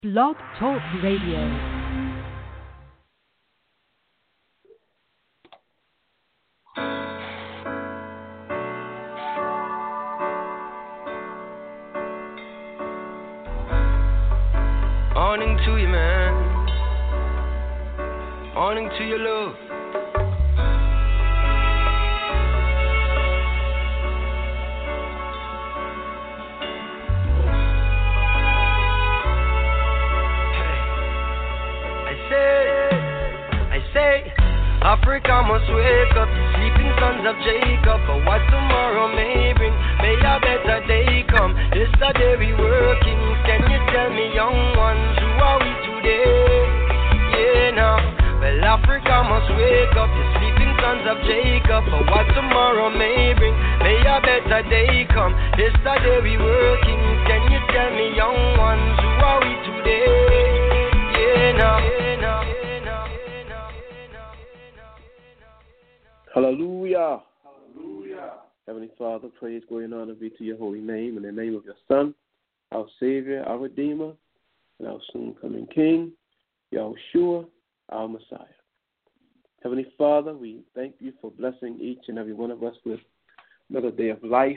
Blog Talk Radio. Morning to you, man. Morning to your love. I say, Africa must wake up, the sleeping sons of Jacob. For what tomorrow may bring, may a better day come. Yesterday we working, can you tell me, young ones, who are we today? Yeah, now, well, Africa must wake up, the sleeping sons of Jacob. For what tomorrow may bring, may a better day come. Yesterday we working, can you tell me, young ones, who are we today? Yeah, now, yeah, now. Hallelujah. Hallelujah. Heavenly Father, praise, glory, and honor be to your holy name, in the name of your Son, our Savior, our Redeemer, and our soon-coming King, Yahushua, our Messiah. Heavenly Father, we thank you for blessing each and every one of us with another day of life.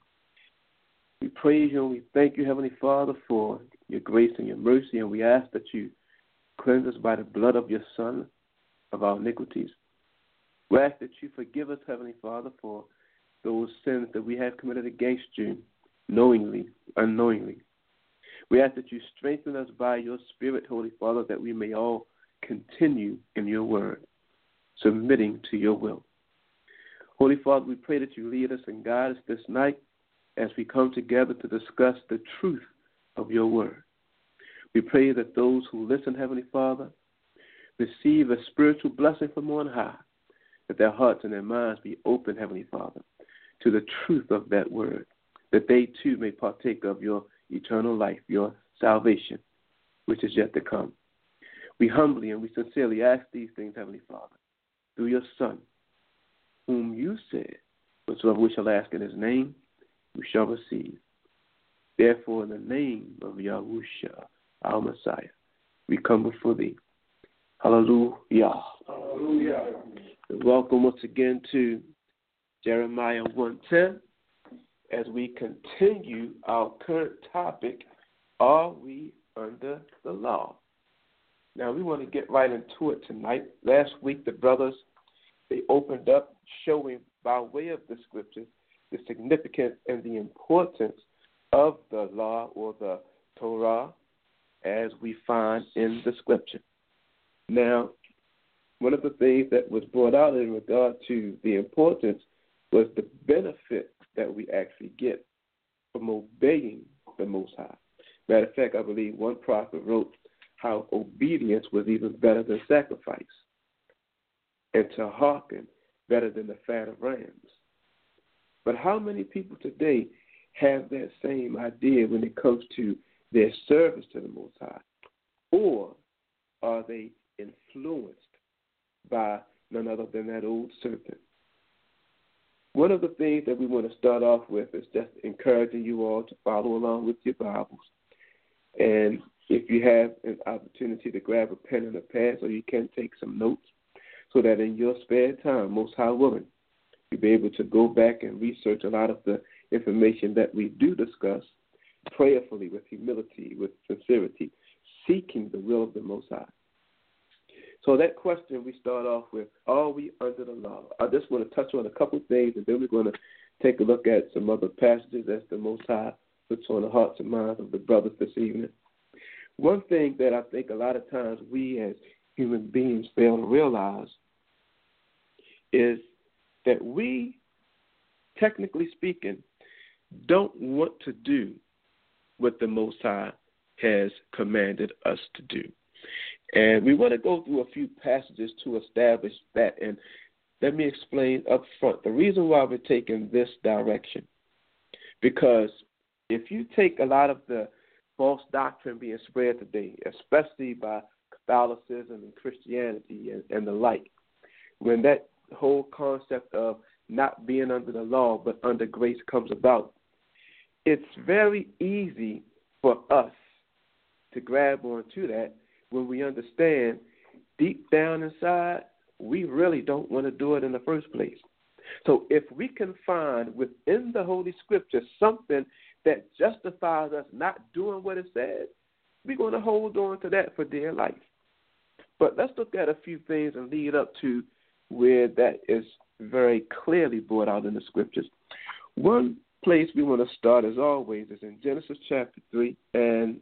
We praise you and we thank you, Heavenly Father, for your grace and your mercy, and we ask that you cleanse us by the blood of your Son of our iniquities. We ask that you forgive us, Heavenly Father, for those sins that we have committed against you, knowingly, unknowingly. We ask that you strengthen us by your Spirit, Holy Father, that we may all continue in your word, submitting to your will. Holy Father, we pray that you lead us and guide us this night as we come together to discuss the truth of your word. We pray that those who listen, Heavenly Father, receive a spiritual blessing from on high, that their hearts and their minds be open, Heavenly Father, to the truth of that word, that they too may partake of your eternal life, your salvation, which is yet to come. We humbly and we sincerely ask these things, Heavenly Father, through your Son, whom you said, whatsoever we shall ask in his name, we shall receive. Therefore, in the name of Yahushua, our Messiah, we come before thee. Hallelujah. Hallelujah. Welcome once again to Jeremiah 1:10 as we continue our current topic, are we under the law? Now, we want to get right into it tonight. Last week, the brothers, they opened up showing by way of the scriptures the significance and the importance of the law or the Torah as we find in the scripture. Now, one of the things that was brought out in regard to the importance was the benefit that we actually get from obeying the Most High. Matter of fact, I believe one prophet wrote how obedience was even better than sacrifice, and to hearken better than the fat of rams. But how many people today have that same idea when it comes to their service to the Most High? Or are they influenced by none other than that old serpent? One of the things that we want to start off with is just encouraging you all to follow along with your Bibles. And if you have an opportunity to grab a pen and a pad so you can take some notes, so that in your spare time, Most High willing, you'll be able to go back and research a lot of the information that we do discuss prayerfully, with humility, with sincerity, seeking the will of the Most High. So that question we start off with, are we under the law? I just want to touch on a couple of things, and then we're going to take a look at some other passages as the Most High puts on the hearts and minds of the brothers this evening. One thing that I think a lot of times we as human beings fail to realize is that we, technically speaking, don't want to do what the Most High has commanded us to do. And we want to go through a few passages to establish that. And let me explain up front the reason why we're taking this direction. Because if you take a lot of the false doctrine being spread today, especially by Catholicism and Christianity and the like, when that whole concept of not being under the law but under grace comes about, it's very easy for us to grab onto that when we understand deep down inside we really don't want to do it in the first place. So if we can find within the Holy Scripture something that justifies us not doing what it says, we're going to hold on to that for dear life. But let's look at a few things and lead up to where that is very clearly brought out in the Scriptures. One place we want to start, as always, is in Genesis chapter 3, and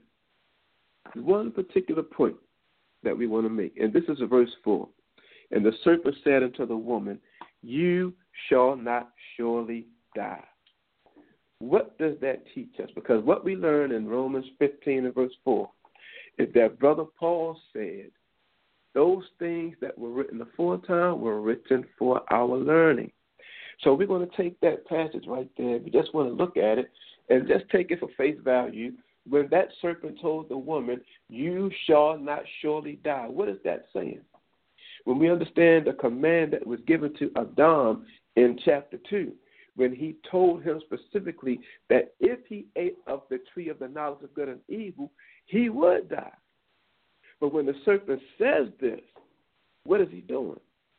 one particular point that we want to make, and this is verse 4. And the serpent said unto the woman, you shall not surely die. What does that teach us? Because what we learn in Romans 15 and verse 4 is that Brother Paul said, those things that were written aforetime were written for our learning. So we're going to take that passage right there. We just want to look at it and just take it for face value. When that serpent told the woman, you shall not surely die, what is that saying? When we understand the command that was given to Adam in chapter 2, when he told him specifically that if he ate of the tree of the knowledge of good and evil, he would die. But when the serpent says this, what is he doing?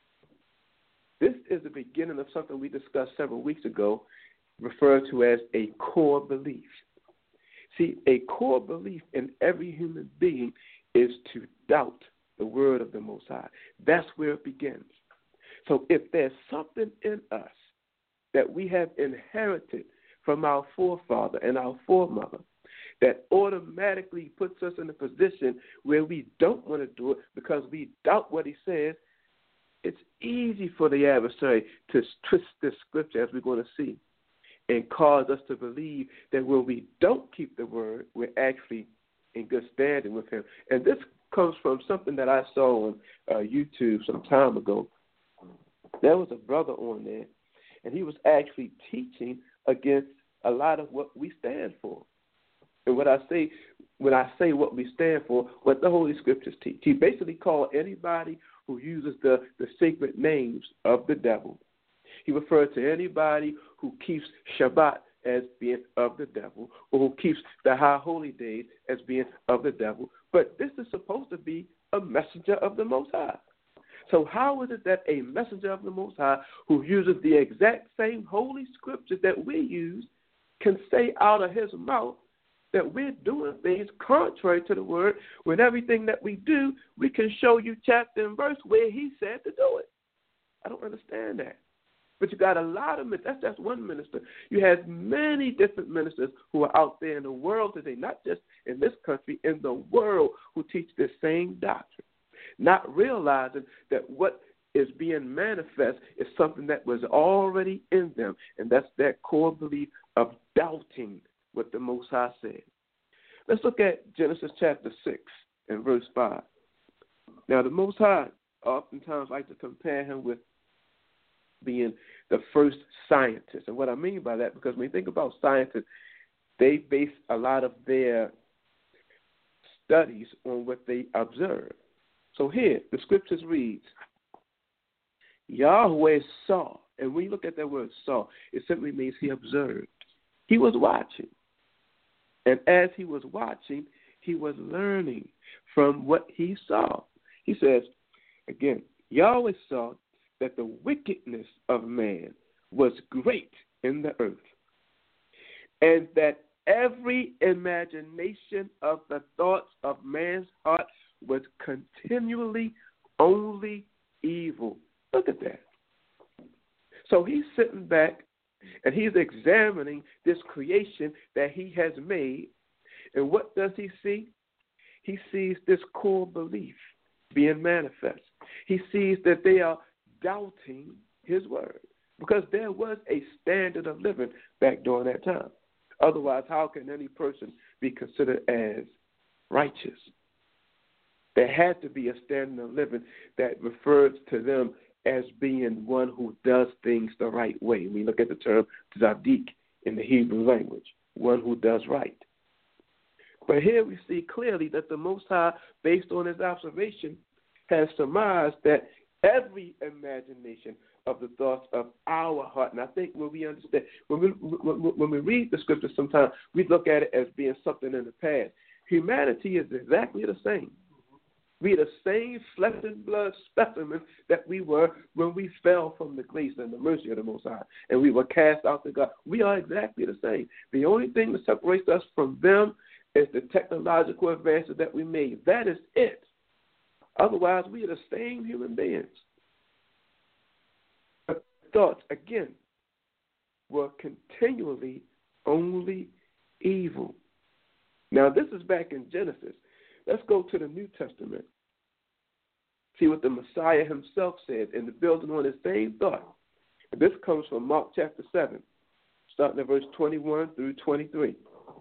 This is the beginning of something we discussed several weeks ago, referred to as a core belief. See, a core belief in every human being is to doubt the word of the Most High. That's where it begins. So if there's something in us that we have inherited from our forefather and our foremother that automatically puts us in a position where we don't want to do it because we doubt what he says, it's easy for the adversary to twist this scripture, as we're going to see, and cause us to believe that when we don't keep the word, we're actually in good standing with him. And this comes from something that I saw on YouTube some time ago. There was a brother on there, and he was actually teaching against a lot of what we stand for. And when I say what we stand for, what the Holy Scriptures teach, he basically called anybody who uses the sacred names of the devil. He referred to anybody who keeps Shabbat as being of the devil, or who keeps the high holy days as being of the devil. But this is supposed to be a messenger of the Most High. So how is it that a messenger of the Most High who uses the exact same holy scriptures that we use can say out of his mouth that we're doing things contrary to the word, when everything that we do, we can show you chapter and verse where he said to do it? I don't understand that. But you got a lot of ministers. That's one minister. You have many different ministers who are out there in the world today, not just in this country, in the world, who teach the same doctrine, not realizing that what is being manifest is something that was already in them, and that's that core belief of doubting what the Most High said. Let's look at Genesis chapter 6 and verse 5. Now, the Most High oftentimes like to compare him with being the first scientist. And what I mean by that, because when you think about scientists, they base a lot of their studies on what they observe. So here, the scriptures reads, Yahweh saw. And when you look at that word saw, it simply means he observed. He was watching. And as he was watching, he was learning from what he saw. He says, again, Yahweh saw that the wickedness of man was great in the earth, and that every imagination of the thoughts of man's heart was continually only evil. Look at that. So he's sitting back and he's examining this creation that he has made. And what does he see? He sees this core belief being manifest. He sees that they are doubting his word, because there was a standard of living back during that time. Otherwise, how can any person be considered as righteous? There had to be a standard of living that refers to them as being one who does things the right way. We look at the term tzaddik in the Hebrew language, one who does right. But here we see clearly that the Most High, based on his observation, has surmised that every imagination of the thoughts of our heart. And I think when we understand, when we read the scripture sometimes, we look at it as being something in the past. Humanity is exactly the same. We are the same flesh and blood specimen that we were when we fell from the grace and the mercy of the Most High, and we were cast out to God. We are exactly the same. The only thing that separates us from them is the technological advances that we made. That is it. Otherwise, we are the same human beings. But thoughts, again, were continually only evil. Now, this is back in Genesis. Let's go to the New Testament. See what the Messiah himself said in the building on the same thought. And this comes from Mark chapter 7, starting at verse 21 through 23.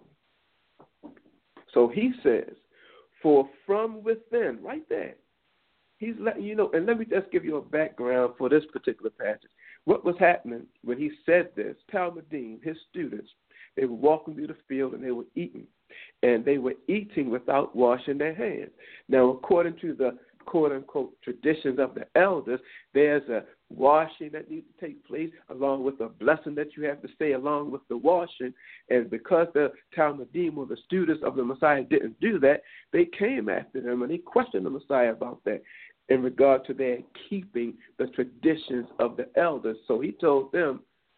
So he says, for from within, right there, he's letting you know, and let me just give you a background for this particular passage. What was happening when he said this, Talmudim, his students, they were walking through the field and they were eating. And they were eating without washing their hands. Now, according to the quote-unquote traditions of the elders, there's a washing that needs to take place along with a blessing that you have to say along with the washing. And because the Talmudim or the students of the Messiah didn't do that, they came after them and they questioned the Messiah about that in regard to their keeping the traditions of the elders. So he told them,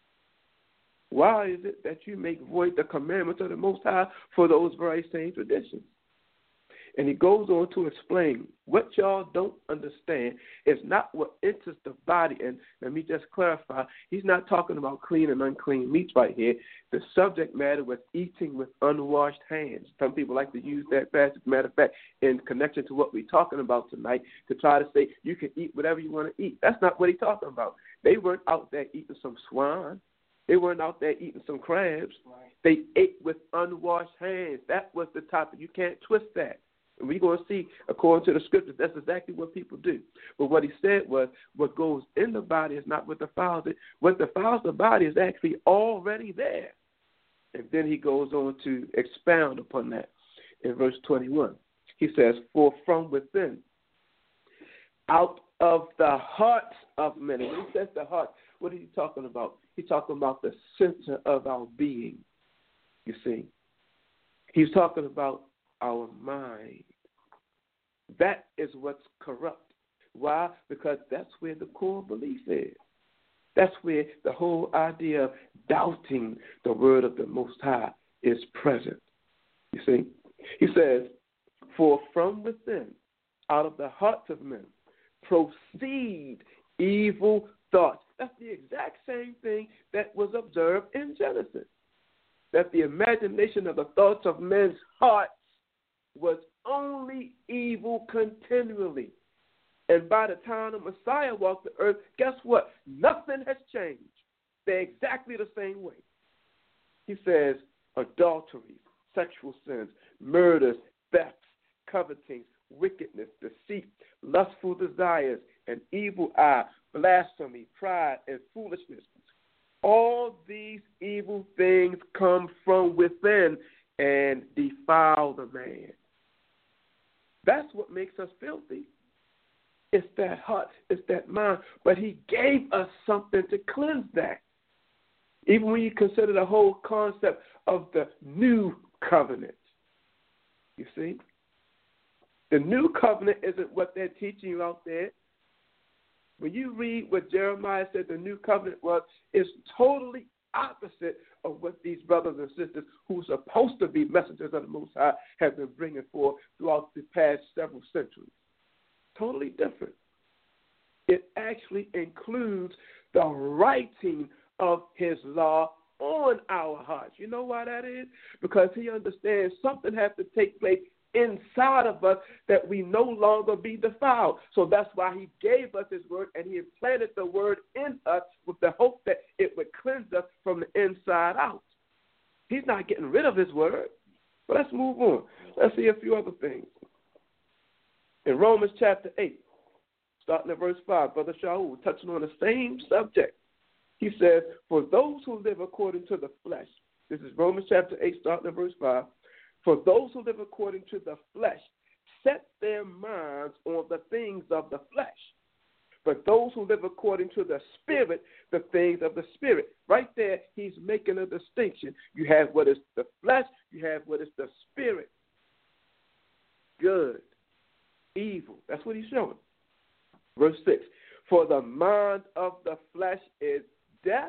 why is it that you make void the commandments of the Most High for those very same traditions? And he goes on to explain what y'all don't understand is not what enters the body. And let me just clarify, he's not talking about clean and unclean meats right here. The subject matter was eating with unwashed hands. Some people like to use that passage, matter of fact, in connection to what we're talking about tonight, to try to say you can eat whatever you want to eat. That's not what he's talking about. They weren't out there eating some swine. They weren't out there eating some crabs. Right. They ate with unwashed hands. That was the topic. You can't twist that. And we're going to see, according to the scriptures, that's exactly what people do. But what he said was, what goes in the body is not what defiles it. What defiles the body is actually already there. And then he goes on to expound upon that in verse 21. He says, for from within, out of the hearts of men. And when he says the heart, what are you talking about? He's talking about the center of our being, you see. He's talking about our mind. That is what's corrupt. Why? Because that's where the core belief is. That's where the whole idea of doubting the word of the Most High is present, you see. He says, for from within, out of the hearts of men, proceed evil thoughts. That's the exact same thing that was observed in Genesis. That the imagination of the thoughts of men's hearts was only evil continually. And by the time the Messiah walked the earth, guess what? Nothing has changed. They're exactly the same way. He says adultery, sexual sins, murders, thefts, covetings, wickedness, deceit, lustful desires, an evil eye, blasphemy, pride, and foolishness. All these evil things come from within and defile the man. That's what makes us filthy. It's that heart, it's that mind. But he gave us something to cleanse that. Even when you consider the whole concept of the new covenant. You see? The new covenant isn't what they're teaching you out there. When you read what Jeremiah said the new covenant was, it's totally opposite of what these brothers and sisters who are supposed to be messengers of the Most High have been bringing forth throughout the past several centuries. Totally different. It actually includes the writing of his law on our hearts. You know why that is? Because he understands something has to take place inside of us that we no longer be defiled. So that's why he gave us his word and he implanted the word in us with the hope that it would cleanse us from the inside out. He's not getting rid of his word. But let's move on. Let's see a few other things. In Romans chapter 8, starting at verse 5, Brother Shaul, touching on the same subject. He says, for those who live according to the flesh, this is Romans chapter 8, starting at verse 5, for those who live according to the flesh set their minds on the things of the flesh. But those who live according to the Spirit, the things of the Spirit. Right there, he's making a distinction. You have what is the flesh, you have what is the Spirit. good, evil. That's what he's showing. Verse 6. For the mind of the flesh is death,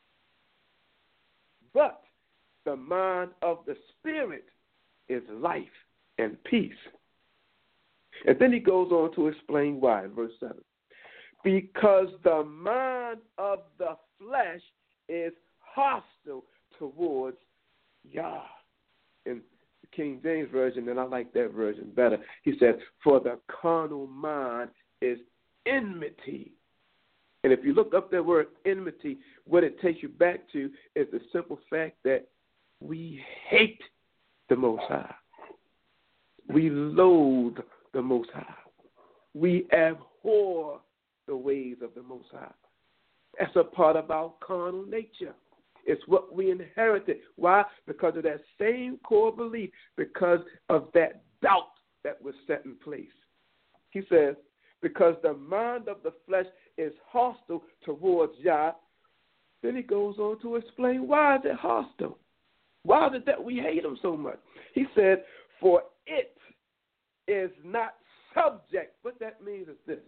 but the mind of the spirit is life and peace. And then he goes on to explain why in verse 7. Because the mind of the flesh is hostile towards Yah. In the King James Version, and I like that version better, he says, for the carnal mind is enmity. And if you look up that word enmity, what it takes you back to is the simple fact that we hate the Most High. We loathe the Most High. We abhor the ways of the Most High. That's a part of our carnal nature. It's what we inherited. Why? Because of that same core belief, because of that doubt that was set in place. He says, because the mind of the flesh is hostile towards Yah. Then he goes on to explain why is it hostile? Why is it that we hate him so much? He said, for it is not subject. What that means is this.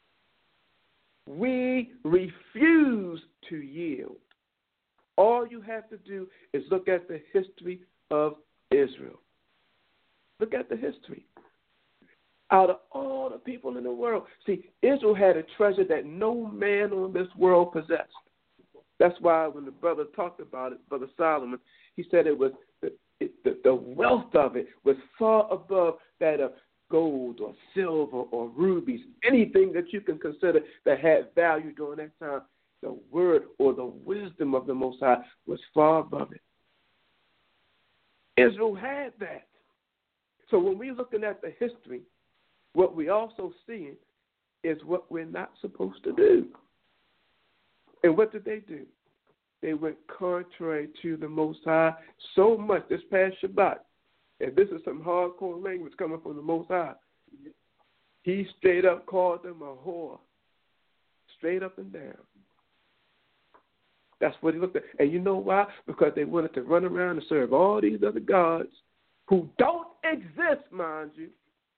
We refuse to yield. All you have to do is look at the history of Israel. Look at the history. Out of all the people in the world, see, Israel had a treasure that no man on this world possessed. That's why when the brother talked about it, Brother Solomon, he said it was the wealth of it was far above that of gold or silver or rubies, anything that you can consider that had value during that time. The word or the wisdom of the Most High was far above it. Israel had that. So when we're looking at the history, what we also see is what we're not supposed to do. And what did they do? They went contrary to the Most High so much this past Shabbat. And this is some hardcore language coming from the Most High. He straight up called them a whore. Straight up and down. That's what he looked at. And you know why? Because they wanted to run around and serve all these other gods who don't exist, mind you.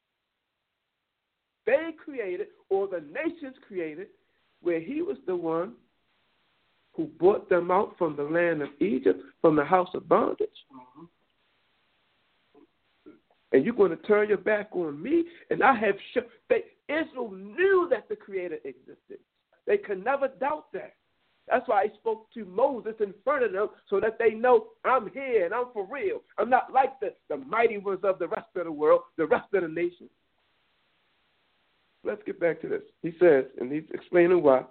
They created, or the nations created, where he was the one who brought them out from the land of Egypt, from the house of bondage. Mm-hmm. And you're going to turn your back on me? And I have shown. Israel knew that the Creator existed. They could never doubt that. That's why he spoke to Moses in front of them so that they know I'm here and I'm for real. I'm not like the mighty ones of the rest of the world, the rest of the nations. Let's get back to this. He says, and he's explaining why.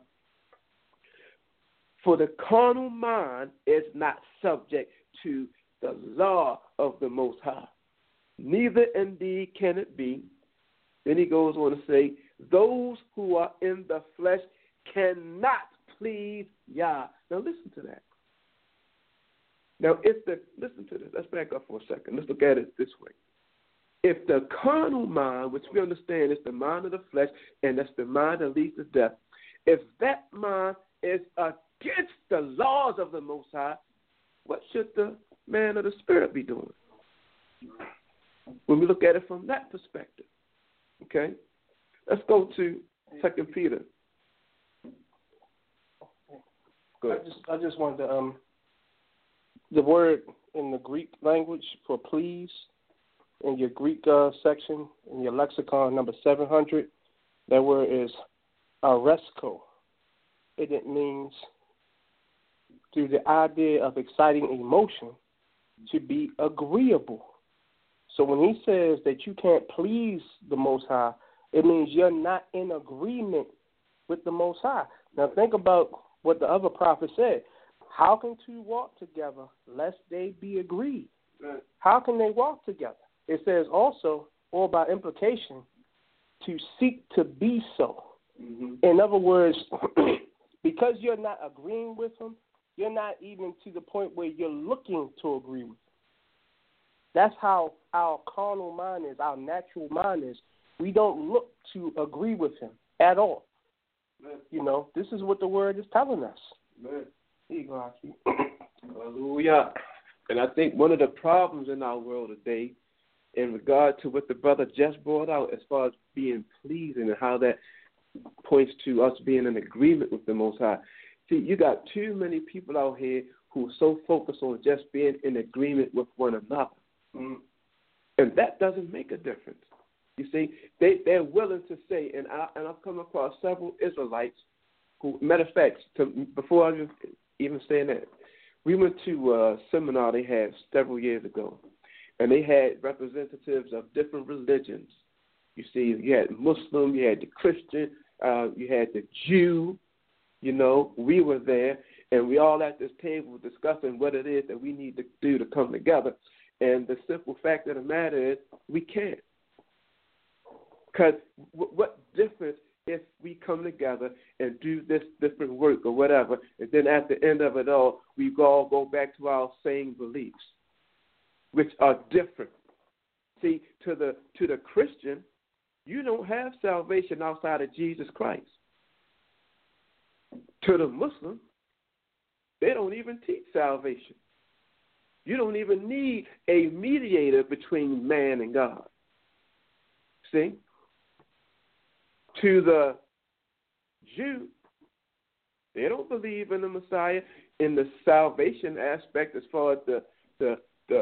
For the carnal mind is not subject to the law of the Most High. Neither indeed can it be. Then he goes on to say, those who are in the flesh cannot please Yah. Now listen to that. Now listen to this. Let's back up for a second. Let's look at it this way. If the carnal mind, which we understand is the mind of the flesh, and that's the mind that leads to death, if that mind is against the laws of the Most High, what should the man of the Spirit be doing? When we look at it from that perspective. Okay? Let's go to 2 Peter. Good. I just wanted to, the word in the Greek language for please, in your Greek section, in your lexicon number 700, that word is aresko. It means through the idea of exciting emotion to be agreeable. So when he says that you can't please the Most High, it means you're not in agreement with the Most High. Now think about what the other prophet said. How can two walk together lest they be agreed? Right. How can they walk together? It says also, or by implication, to seek to be so. Mm-hmm. In other words, because you're not agreeing with him, you're not even to the point where you're looking to agree with him. That's how our carnal mind is, our natural mind is. We don't look to agree with him at all. Man. You know, this is what the word is telling us. Man. Here you go, Aki. Hallelujah. And I think one of the problems in our world today in regard to what the brother just brought out as far as being pleasing and how that points to us being in agreement with the Most High. See, you got too many people out here who are so focused on just being in agreement with one another. Mm-hmm. And that doesn't make a difference. You see, they're willing to say, and I've come across several Israelites who, matter of fact, before I even saying that, we went to a seminar they had several years ago, and they had representatives of different religions. You see, you had Muslim, you had the Christian, you had the Jew. You know, we were there, and we all at this table discussing what it is that we need to do to come together. And the simple fact of the matter is we can't. Because what difference if we come together and do this different work or whatever, and then at the end of it all, we all go back to our same beliefs, which are different. See, to the Christian, you don't have salvation outside of Jesus Christ. To the Muslim, they don't even teach salvation. You don't even need a mediator between man and God. See? To the Jew, they don't believe in the Messiah in the salvation aspect as far as the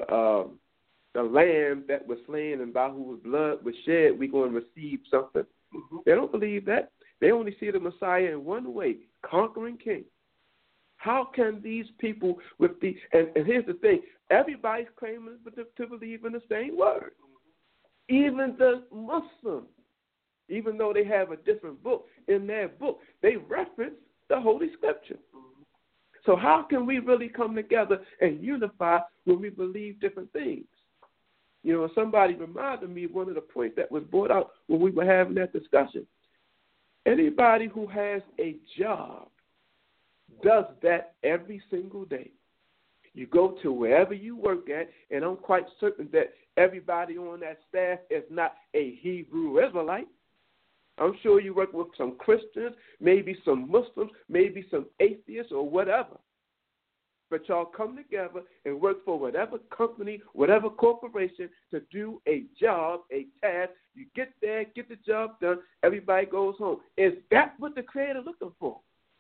lamb that was slain and by whose blood was shed, we're going to receive something. Mm-hmm. They don't believe that. They only see the Messiah in one way, conquering king. How can these people with the and here's the thing, everybody's claiming to believe in the same word. Even the Muslims, even though they have a different book, in their book, they reference the Holy Scripture. So how can we really come together and unify when we believe different things? You know, somebody reminded me of one of the points that was brought out when we were having that discussion. Anybody who has a job does that every single day. You go to wherever you work at, and I'm quite certain that everybody on that staff is not a Hebrew Israelite. I'm sure you work with some Christians, maybe some Muslims, maybe some atheists or whatever. But y'all come together and work for whatever company, whatever corporation to do a job, a task. You get there, get the job done, everybody goes home. Is that what the Creator looking for?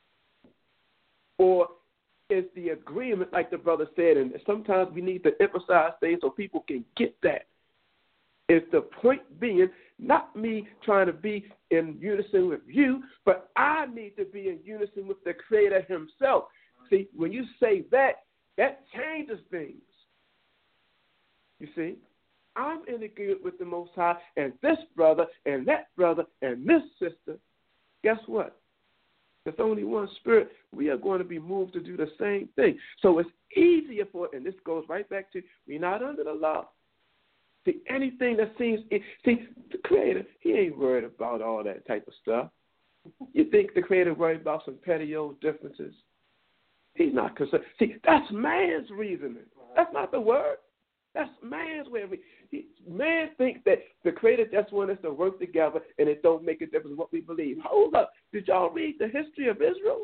Or is the agreement, like the brother said, and sometimes we need to emphasize things so people can get that. Is the point being not me trying to be in unison with you, but I need to be in unison with the Creator himself. See, when you say that, that changes things. You see, I'm in agreement with the Most High, and this brother, and that brother, and this sister, guess what? There's only one spirit. We are going to be moved to do the same thing. So it's easier for, and this goes right back to, we're not under the law. See, anything that seems, see, the Creator, he ain't worried about all that type of stuff. You think the Creator worried about some petty old differences? He's not concerned. See, that's man's reasoning. That's not the word. That's man's way of reasoning. Man thinks that the Creator just wants us to work together and it don't make a difference what we believe. Hold up. Did y'all read the history of Israel?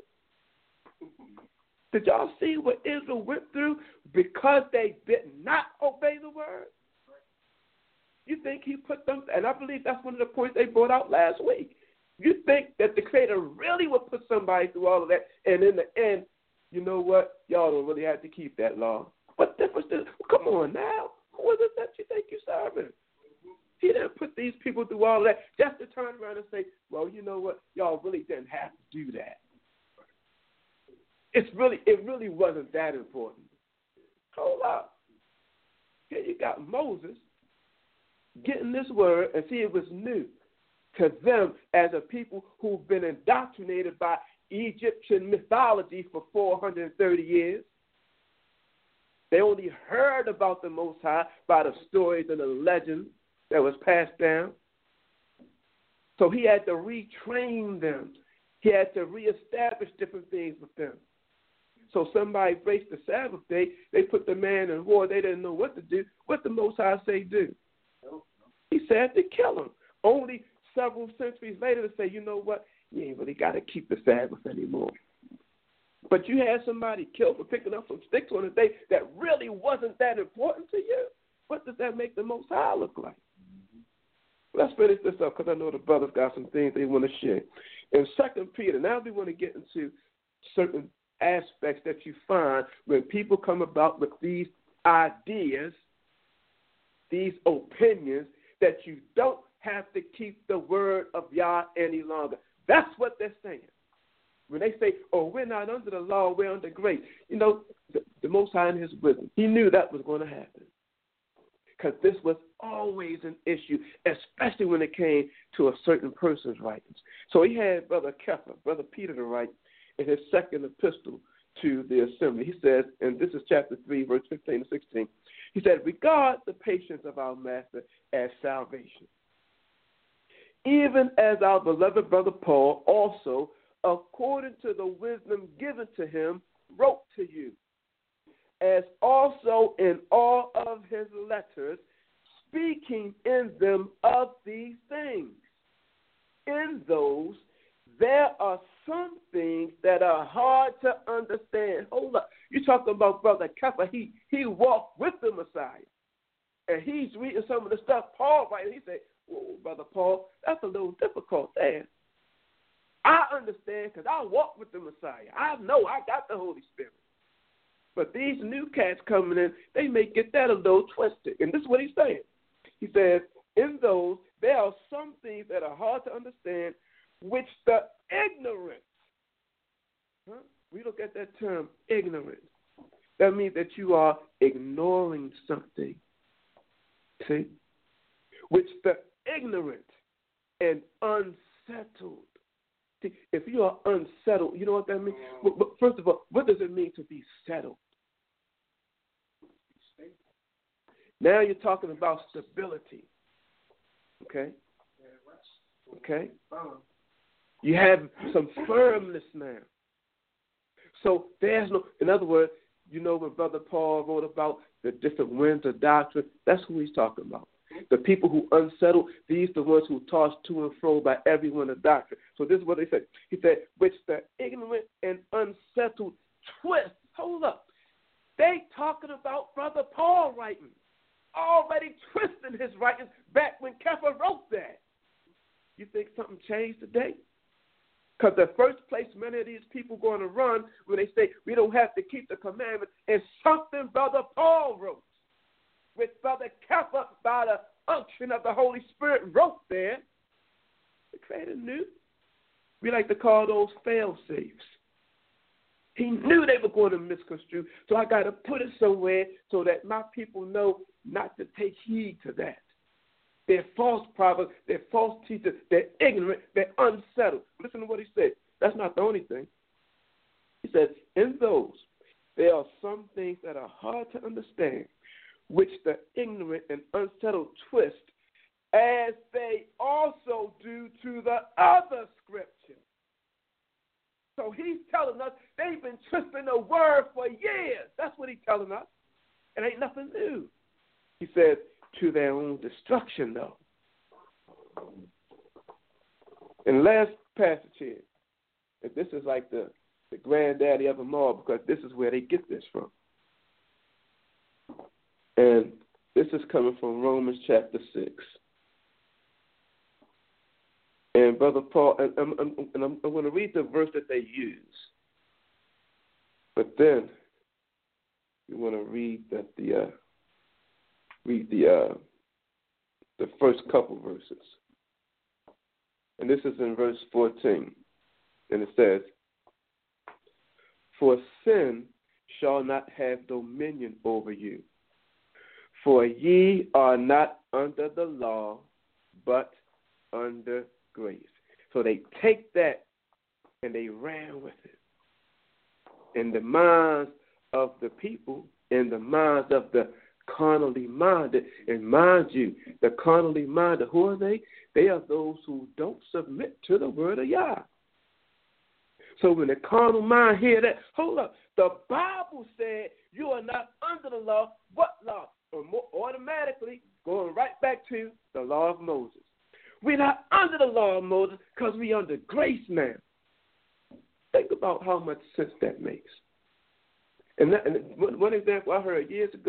Did y'all see what Israel went through because they did not obey the word? You think he put them, and I believe that's one of the points they brought out last week. You think that the Creator really would put somebody through all of that, and in the end, you know what? Y'all don't really have to keep that law. What difference does? Well, come on now. Who is it that you think you're serving? He didn't put these people through all of that just to turn around and say, well, you know what? Y'all really didn't have to do that. It really wasn't that important. Hold up. Here you got Moses getting this word, and see, it was new to them as a people who've been indoctrinated by Egyptian mythology for 430 years. They only heard about the Most High by the stories and the legends that was passed down. So he had to retrain them. He had to reestablish different things with them. So somebody breaks the Sabbath day, they put the man in war, they didn't know what to do. What the Most High say do? He said to kill him. Only several centuries later to say, you know what? You ain't really got to keep the Sabbath anymore. But you had somebody killed for picking up some sticks on a day that really wasn't that important to you. What does that make the Most High look like? Let's finish this up because I know the brothers got some things they want to share. In 2 Peter, now we want to get into certain aspects that you find when people come about with these ideas, these opinions, that you don't have to keep the word of Yah any longer. That's what they're saying. When they say, oh, we're not under the law, we're under grace. You know, the Most High in his wisdom, he knew that was going to happen. Because this was always an issue, especially when it came to a certain person's writings. So he had Brother Peter to write in his second epistle to the assembly. He says, and this is chapter 3, verse 15 to 16, he said, regard the patience of our Master as salvation, even as our beloved brother Paul also, according to the wisdom given to him, wrote to you, as also in all of his letters, speaking in them of these things. In those, there are some things that are hard to understand. Hold up. You're talking about Brother Kepha. He walked with the Messiah. And he's reading some of the stuff Paul writes. He said, whoa, Brother Paul, that's a little difficult there. I understand because I walk with the Messiah. I know I got the Holy Spirit. But these new cats coming in, they may get that a little twisted. And this is what he's saying. He says, in those, there are some things that are hard to understand, which the ignorant, we look at that term, ignorant. That means that you are ignoring something. See? Which the ignorant and unsettled. See, if you are unsettled, you know what that means? But first of all, what does it mean to be settled? Now you're talking about stability. Okay? Okay? You have some firmness now. So there's no, in other words, you know when Brother Paul wrote about the different winds of doctrine, that's who he's talking about. The people who unsettle, these the ones who toss to and fro by every wind of doctrine. So this is what they said. He said, which the ignorant and unsettled twist. Hold up. They talking about Brother Paul writing. Already twisting his writings back when Kepha wrote that. You think something changed today? Because the first place many of these people going to run when they say we don't have to keep the commandments is something Brother Paul wrote. Which Brother Kepha, by the unction of the Holy Spirit, wrote there. They created new. We like to call those fail-safes. He knew they were going to misconstrue, so I got to put it somewhere so that my people know not to take heed to that. They're false prophets, they're false teachers, they're ignorant, they're unsettled. Listen to what he said. That's not the only thing. He says, in those, there are some things that are hard to understand, which the ignorant and unsettled twist, as they also do to the other scripture. So he's telling us they've been twisting the word for years. That's what he's telling us. It ain't nothing new. He says, to their own destruction, though. And last passage here, and this is like the granddaddy of them all, because this is where they get this from. And this is coming from Romans chapter 6. And Brother Paul, and I'm going to read the verse that they use. But then we want to read that the first couple verses. And this is in verse 14. And it says, for sin shall not have dominion over you. For ye are not under the law, but under grace. So they take that and they ran with it. In the minds of the people, in the minds of the carnally minded, and mind you, the carnally minded, who are they? They are those who don't submit to the word of Yah. So when the carnal mind hear that, hold up, the Bible said you are not under the law. What law? Or more automatically going right back to the law of Moses. We're not under the law of Moses because we're under grace now. Think about how much sense that makes. And one example I heard years ago,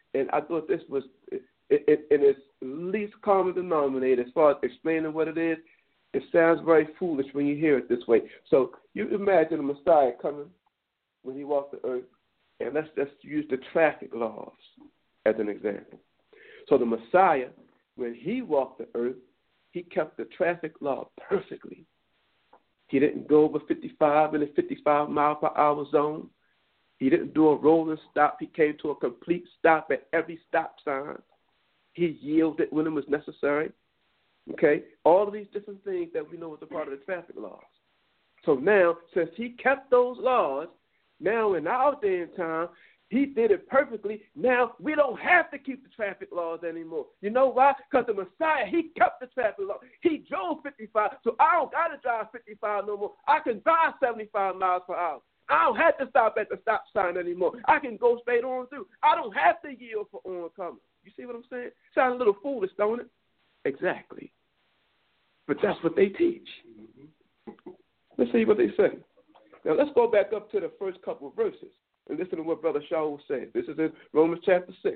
And I thought this was in its least common denominator as far as explaining what it is. It sounds very foolish when you hear it this way. So you imagine the Messiah coming when he walked the earth, and let's just use the traffic laws as an example. So the Messiah, when he walked the earth, he kept the traffic law perfectly. He didn't go over 55 in a 55 mile per hour zone. He didn't do a rolling stop. He came to a complete stop at every stop sign. He yielded when it was necessary. Okay? All of these different things that we know is a part of the traffic laws. So now, since he kept those laws, now in our day and time, he did it perfectly. Now we don't have to keep the traffic laws anymore. You know why? Because the Messiah, he kept the traffic law. He drove 55, so I don't got to drive 55 no more. I can drive 75 miles per hour. I don't have to stop at the stop sign anymore. I can go straight on through. I don't have to yield for oncoming. You see what I'm saying? Sounds a little foolish, don't it? Exactly. But that's what they teach. Let's see what they say. Now let's go back up to the first couple of verses and listen to what Brother Shaul said. This is in Romans chapter 6.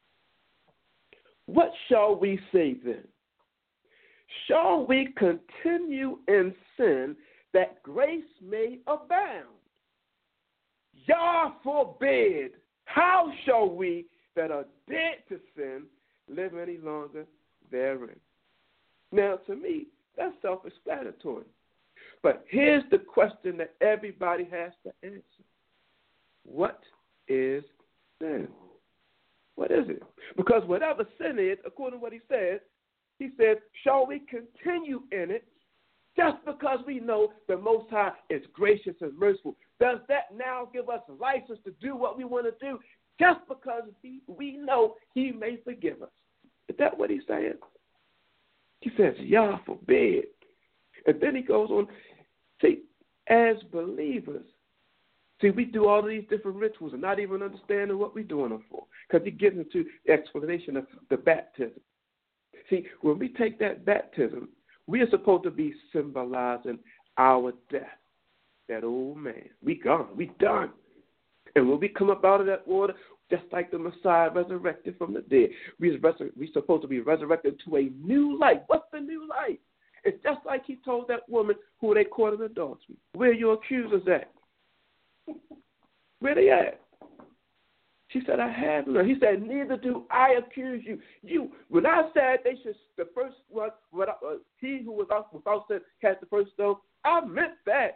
What shall we say then? Shall we continue in sin that grace may abound? Yah forbid. How shall we that are dead to sin live any longer therein? Now, to me, that's self-explanatory. But here's the question that everybody has to answer. What is sin? What is it? Because whatever sin is, according to what he says, shall we continue in it just because we know the Most High is gracious and merciful? Does that now give us a license to do what we want to do just because we know he may forgive us? Is that what he's saying? He says, Yah forbid. And then he goes on, see, as believers, we do all of these different rituals and not even understanding what we're doing them for, because he gets into the explanation of the baptism. See, when we take that baptism, we are supposed to be symbolizing our death. That old man, we gone, we done. And when we come up out of that water, just like the Messiah resurrected from the dead, we're supposed to be resurrected to a new life. What's the new life? It's just like he told that woman who they caught in adultery. Where are your accusers at? Where they at? She said, I have none. He said, neither do I accuse you. When I said they should, the first one, he who was without sin cast the first stone, I meant that.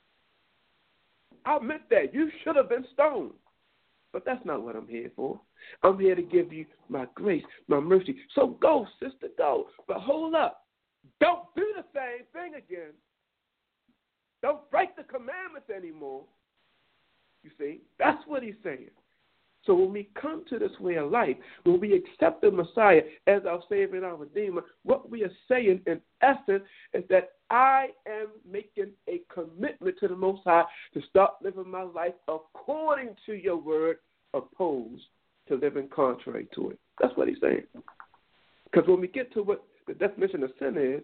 I meant that. You should have been stoned. But that's not what I'm here for. I'm here to give you my grace, my mercy. So go, sister, go. But hold up. Don't do the same thing again. Don't break the commandments anymore. You see, that's what he's saying. So when we come to this way of life, when we accept the Messiah as our Savior and our Redeemer, what we are saying in essence is that I am making a commitment to the Most High to start living my life according to your word, opposed to living contrary to it. That's what he's saying. Because when we get to what the definition of sin is,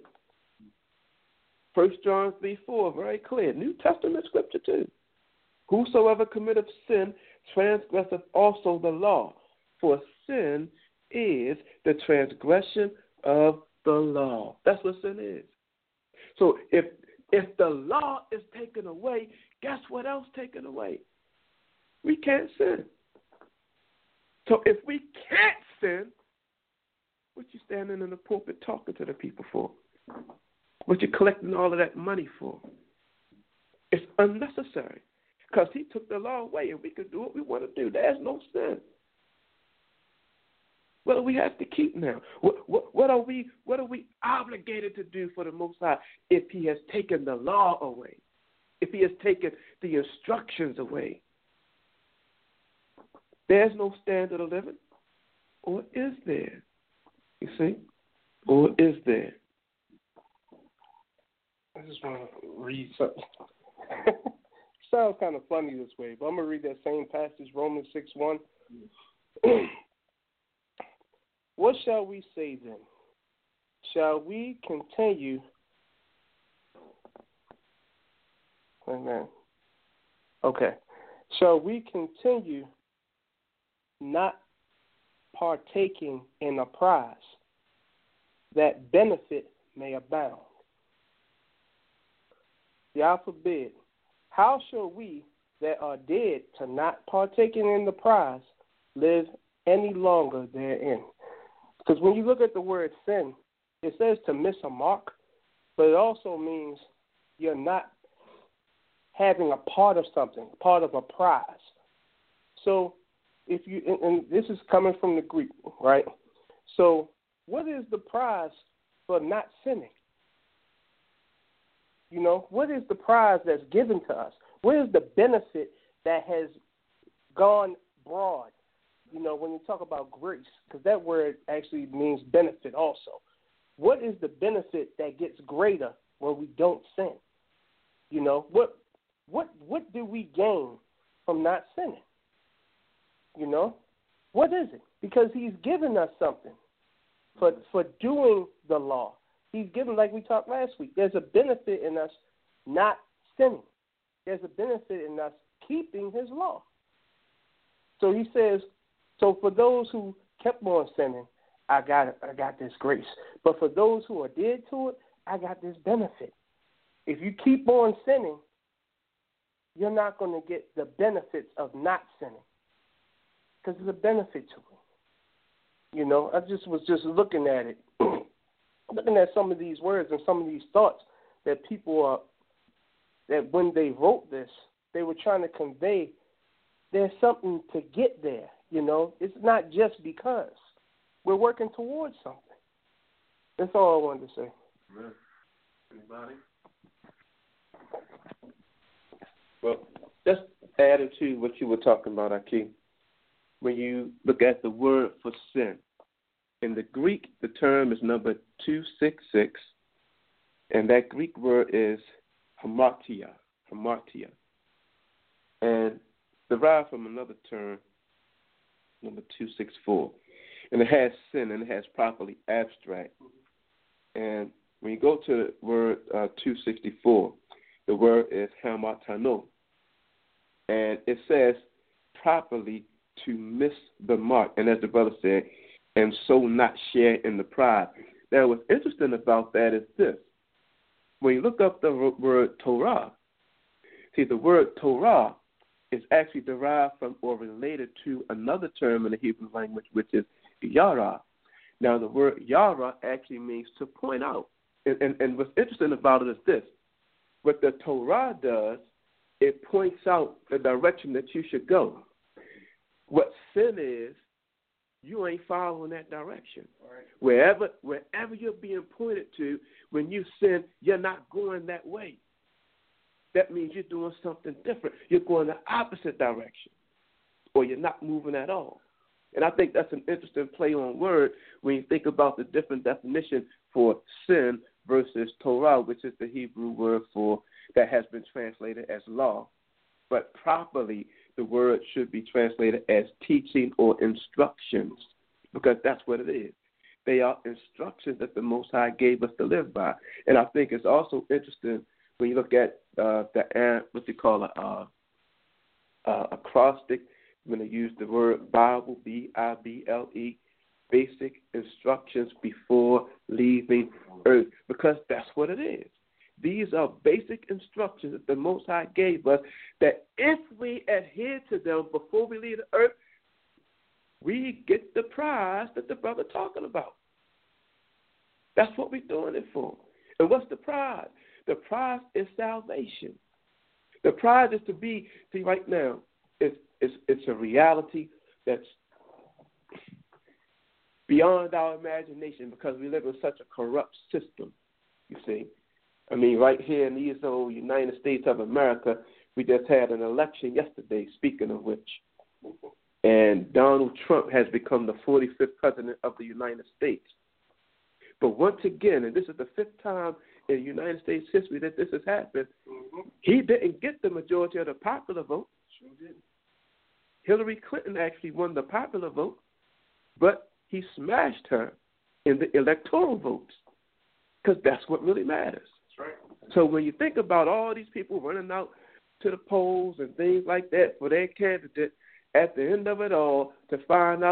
1 John 3:4, very clear. New Testament scripture too. Whosoever committeth sin transgresseth also the law, for sin is the transgression of the law. That's what sin is. So if the law is taken away, guess what else taken away? We can't sin. So if we can't sin, what you standing in the pulpit talking to the people for? What you collecting all of that money for? It's unnecessary. Because he took the law away and we can do what we want to do. There's no sin. What do we have to keep now? What are we obligated to do for the Most High if he has taken the law away? If he has taken the instructions away? There's no standard of living. Or is there? You see? Or is there? I just want to read something. Sounds kind of funny this way, but I'm going to read that same passage, Romans 6:1. What shall we say then? Shall we continue? Amen. Okay. Shall we continue not partaking in a prize, that benefit may abound. God forbid. How shall we that are dead to not partaking in the prize live any longer therein? Because when you look at the word sin, it says to miss a mark, but it also means you're not having a part of something, part of a prize. So if you, and this is coming from the Greek, right? So what is the prize for not sinning? You know, what is the prize that's given to us? What is the benefit that has gone broad? You know, when you talk about grace, because that word actually means benefit also. What is the benefit that gets greater when we don't sin? You know, what do we gain from not sinning? You know, what is it? Because he's given us something for doing the law. He's given, like we talked last week, there's a benefit in us not sinning. There's a benefit in us keeping his law. So he says, so for those who kept on sinning, I got this grace. But for those who are dead to it, I got this benefit. If you keep on sinning, you're not going to get the benefits of not sinning, because there's a benefit to it. You know, I was just looking at it, looking at some of these words and some of these thoughts that people are, that when they wrote this, they were trying to convey there's something to get there. You know, it's not just because. We're working towards something. That's all I wanted to say. Anybody? Well, just adding to what you were talking about, Aki. When you look at the word for sin, in the Greek, the term is number 266, and that Greek word is hamartia, and derived from another term, number 264. And it has sin, and it has properly abstract. And when you go to the word 264, the word is hamartano. And it says properly to miss the mark. And as the brother said, and so not share in the prize. Now, what's interesting about that is this. When you look up the word Torah, see, the word Torah is actually derived from or related to another term in the Hebrew language, which is yara. Now, the word yara actually means to point out. And what's interesting about it is this. What the Torah does, it points out the direction that you should go. What sin is, you ain't following that direction. Right. Wherever you're being pointed to, when you sin, you're not going that way. That means you're doing something different. You're going the opposite direction, or you're not moving at all. And I think that's an interesting play on word when you think about the different definition for sin versus Torah, which is the Hebrew word for that has been translated as law. But properly, the word should be translated as teaching or instructions, because that's what it is. They are instructions that the Most High gave us to live by. And I think it's also interesting when you look at what you call acrostic, when they use the word Bible, B-I-B-L-E, basic instructions before leaving earth, because that's what it is. These are basic instructions that the Most High gave us, that if we adhere to them before we leave the earth, we get the prize that the brother talking about. That's what we're doing it for. And what's the prize? The prize is salvation. The prize is to be, see, right now, it's a reality that's beyond our imagination, because we live in such a corrupt system, you see. I mean, right here in these old United States of America, we just had an election yesterday, speaking of which. And Donald Trump has become the 45th president of the United States. But once again, and this is the 5th time in United States history that this has happened, he didn't get the majority of the popular vote. Sure did. Hillary Clinton actually won the popular vote, but he smashed her in the electoral votes, because that's what really matters. That's right. So when you think about all these people running out to the polls and things like that for their candidate, at the end of it all, to find out,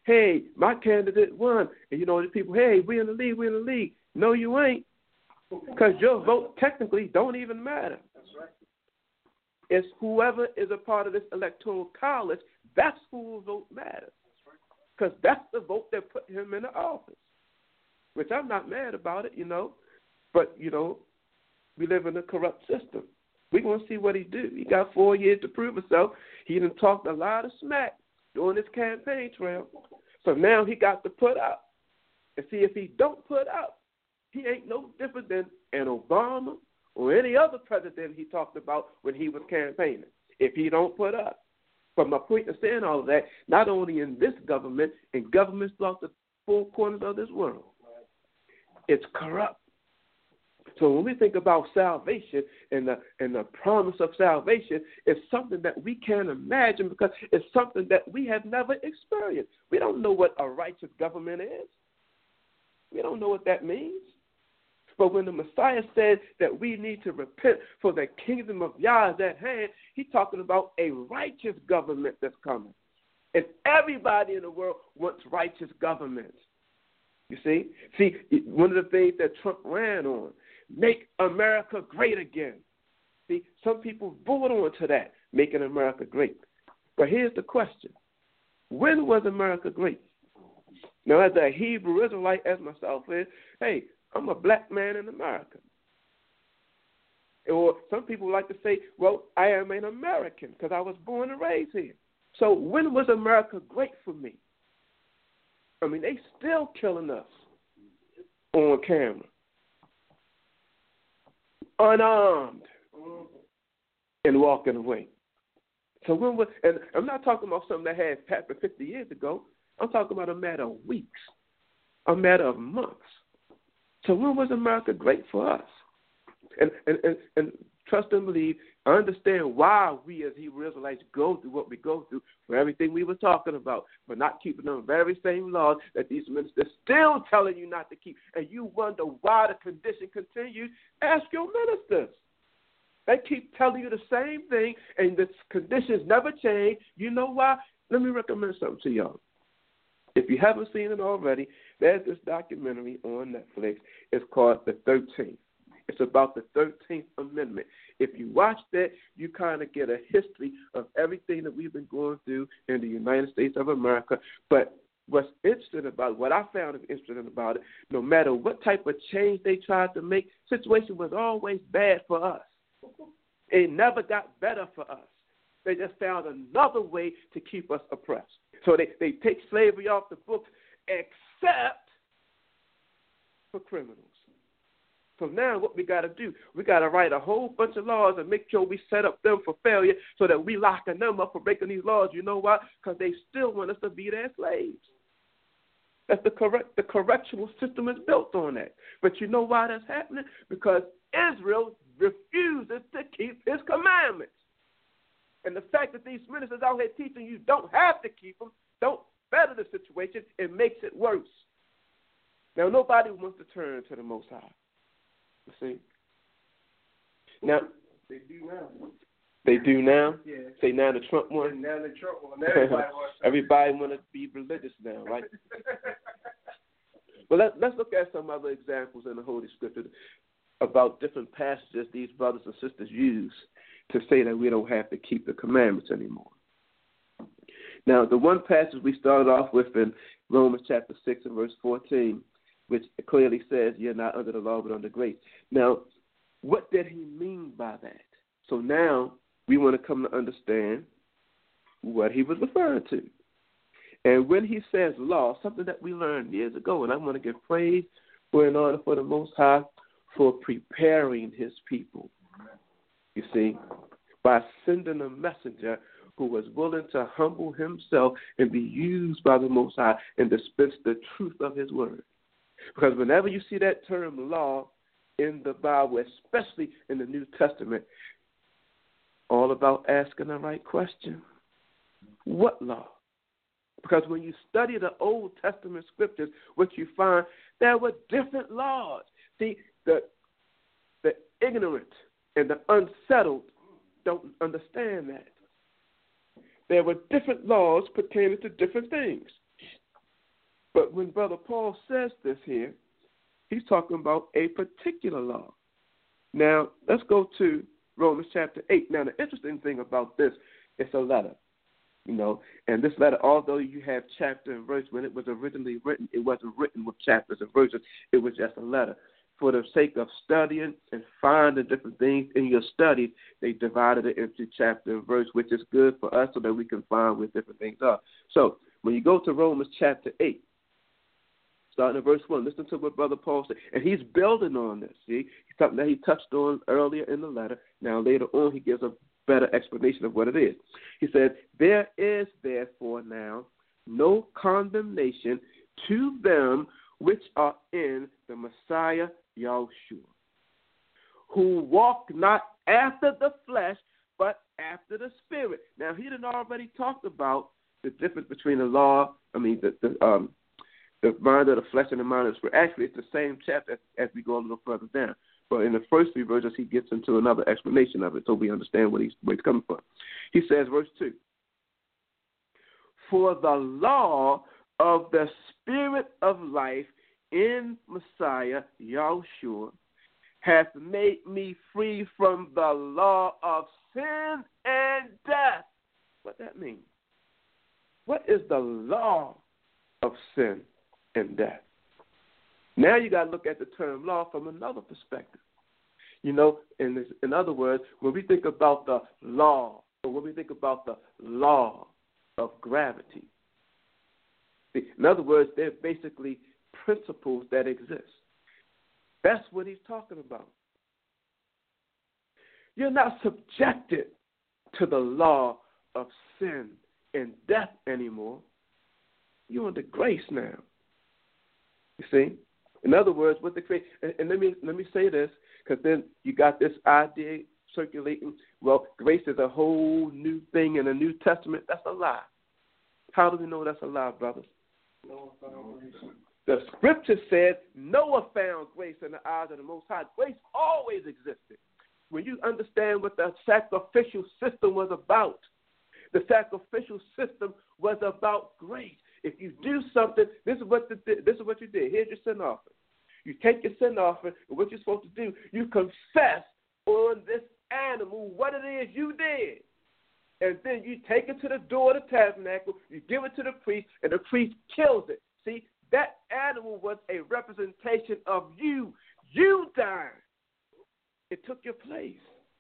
hey, my candidate won. And, the people, hey, we in the league. No, you ain't. Because your vote technically don't even matter. That's right. It's whoever is a part of this electoral college, that's whose vote matters. Because that's the vote that put him in the office, which I'm not mad about it, But, we live in a corrupt system. We're going to see what he do. He got 4 years to prove himself. He done talked a lot of smack during his campaign trail. So now he got to put up. And see, if he don't put up, he ain't no different than an Obama or any other president he talked about when he was campaigning, if he don't put up. But my point of saying all of that, not only in this government, in governments throughout the four corners of this world, it's corrupt. So when we think about salvation and the promise of salvation, it's something that we can't imagine because it's something that we have never experienced. We don't know what a righteous government is. We don't know what that means. But when the Messiah said that we need to repent for the kingdom of Yah is at hand, he's talking about a righteous government that's coming. And everybody in the world wants righteous government. You see? See, one of the things that Trump ran on, make America great again. See, some people bought on to that, making America great. But here's the question. When was America great? Now, as a Hebrew Israelite, as myself is, hey, I'm a black man in America. Or some people like to say, well, I am an American because I was born and raised here. So when was America great for me? I mean, they still killing us on camera. Unarmed and walking away. So when was, and I'm not talking about something that had happened 50 years ago. I'm talking about a matter of weeks, a matter of months. So when was America great for us? And trust and believe, I understand why we as Hebrew Israelites go through what we go through for everything we were talking about, but not keeping the very same laws that these ministers still telling you not to keep. And you wonder why the condition continues. Ask your ministers. They keep telling you the same thing, and the conditions never change. You know why? Let me recommend something to y'all. If you haven't seen it already, there's this documentary on Netflix. It's called The 13th. It's about the 13th Amendment. If you watch that, you kind of get a history of everything that we've been going through in the United States of America. But what's interesting about it, what I found interesting about it, no matter what type of change they tried to make, the situation was always bad for us. It never got better for us. They just found another way to keep us oppressed. So they take slavery off the books except for criminals. So now what we got to do, we got to write a whole bunch of laws and make sure we set up them for failure so that we locking them up for breaking these laws. You know why? Because they still want us to be their slaves. That's the correctional system is built on that. But you know why that's happening? Because Israel refuses to keep his commandments. And the fact that these ministers out here teaching you don't have to keep them, don't better the situation, it makes it worse. Now, nobody wants to turn to the Most High. You see? Now, they do now. They do now? Yeah. Say now the Trump one? Now the Trump one. Everybody want to be religious now, right? Well, let's look at some other examples in the Holy Scripture about different passages these brothers and sisters use to say that we don't have to keep the commandments anymore. Now, the one passage we started off with in Romans chapter 6 and verse 14, which clearly says you're not under the law but under grace. Now, what did he mean by that? So now we want to come to understand what he was referring to. And when he says law, something that we learned years ago, and I want to give praise for an honor for the Most High for preparing his people. You see, by sending a messenger who was willing to humble himself and be used by the Most High and dispense the truth of his word. Because whenever you see that term law in the Bible, especially in the New Testament, all about asking the right question. What law? Because when you study the Old Testament scriptures, what you find, there were different laws. See, the ignorant and the unsettled don't understand that. There were different laws pertaining to different things. But when Brother Paul says this here, he's talking about a particular law. Now, let's go to Romans chapter 8. Now, the interesting thing about this, it's a letter, and this letter, although you have chapter and verse, when it was originally written, it wasn't written with chapters and verses. It was just a letter. For the sake of studying and finding different things in your studies, they divided it into chapter and verse, which is good for us so that we can find where different things are. So, when you go to Romans chapter 8, starting at verse 1, listen to what Brother Paul said. And he's building on this, see? Something that he touched on earlier in the letter. Now, later on, he gives a better explanation of what it is. He said, there is therefore now no condemnation to them which are in the Messiah Yahushua, who walk not after the flesh, but after the Spirit. Now, he had already talked about the difference between the mind of the flesh and the mind of the Spirit. Actually, it's the same chapter as we go a little further down. But in the first three verses, he gets into another explanation of it so we understand where he's coming from. He says, verse 2, for the law of the Spirit of life in Messiah Yahushua hath made me free from the law of sin and death. What that means? What is the law of sin and death? Now you got to look at the term law from another perspective. In other words, when we think about the law, or when we think about the law of gravity, in other words, they're basically principles that exist. That's what he's talking about. You're not subjected to the law of sin and death anymore. You're under grace now. You see? In other words, what the grace, and let me say this, because then you got this idea circulating. Well, grace is a whole new thing in the New Testament. That's a lie. How do we know that's a lie, brothers? The scripture said Noah found grace in the eyes of the Most High. Grace always existed. When you understand what the sacrificial system was about, the sacrificial system was about grace. If you do something, this is what you did. Here's your sin offering. You take your sin offering, and what you're supposed to do, you confess on this animal what it is you did. And then you take it to the door of the tabernacle, you give it to the priest, and the priest kills it. See, that animal was a representation of you. You died. It took your place.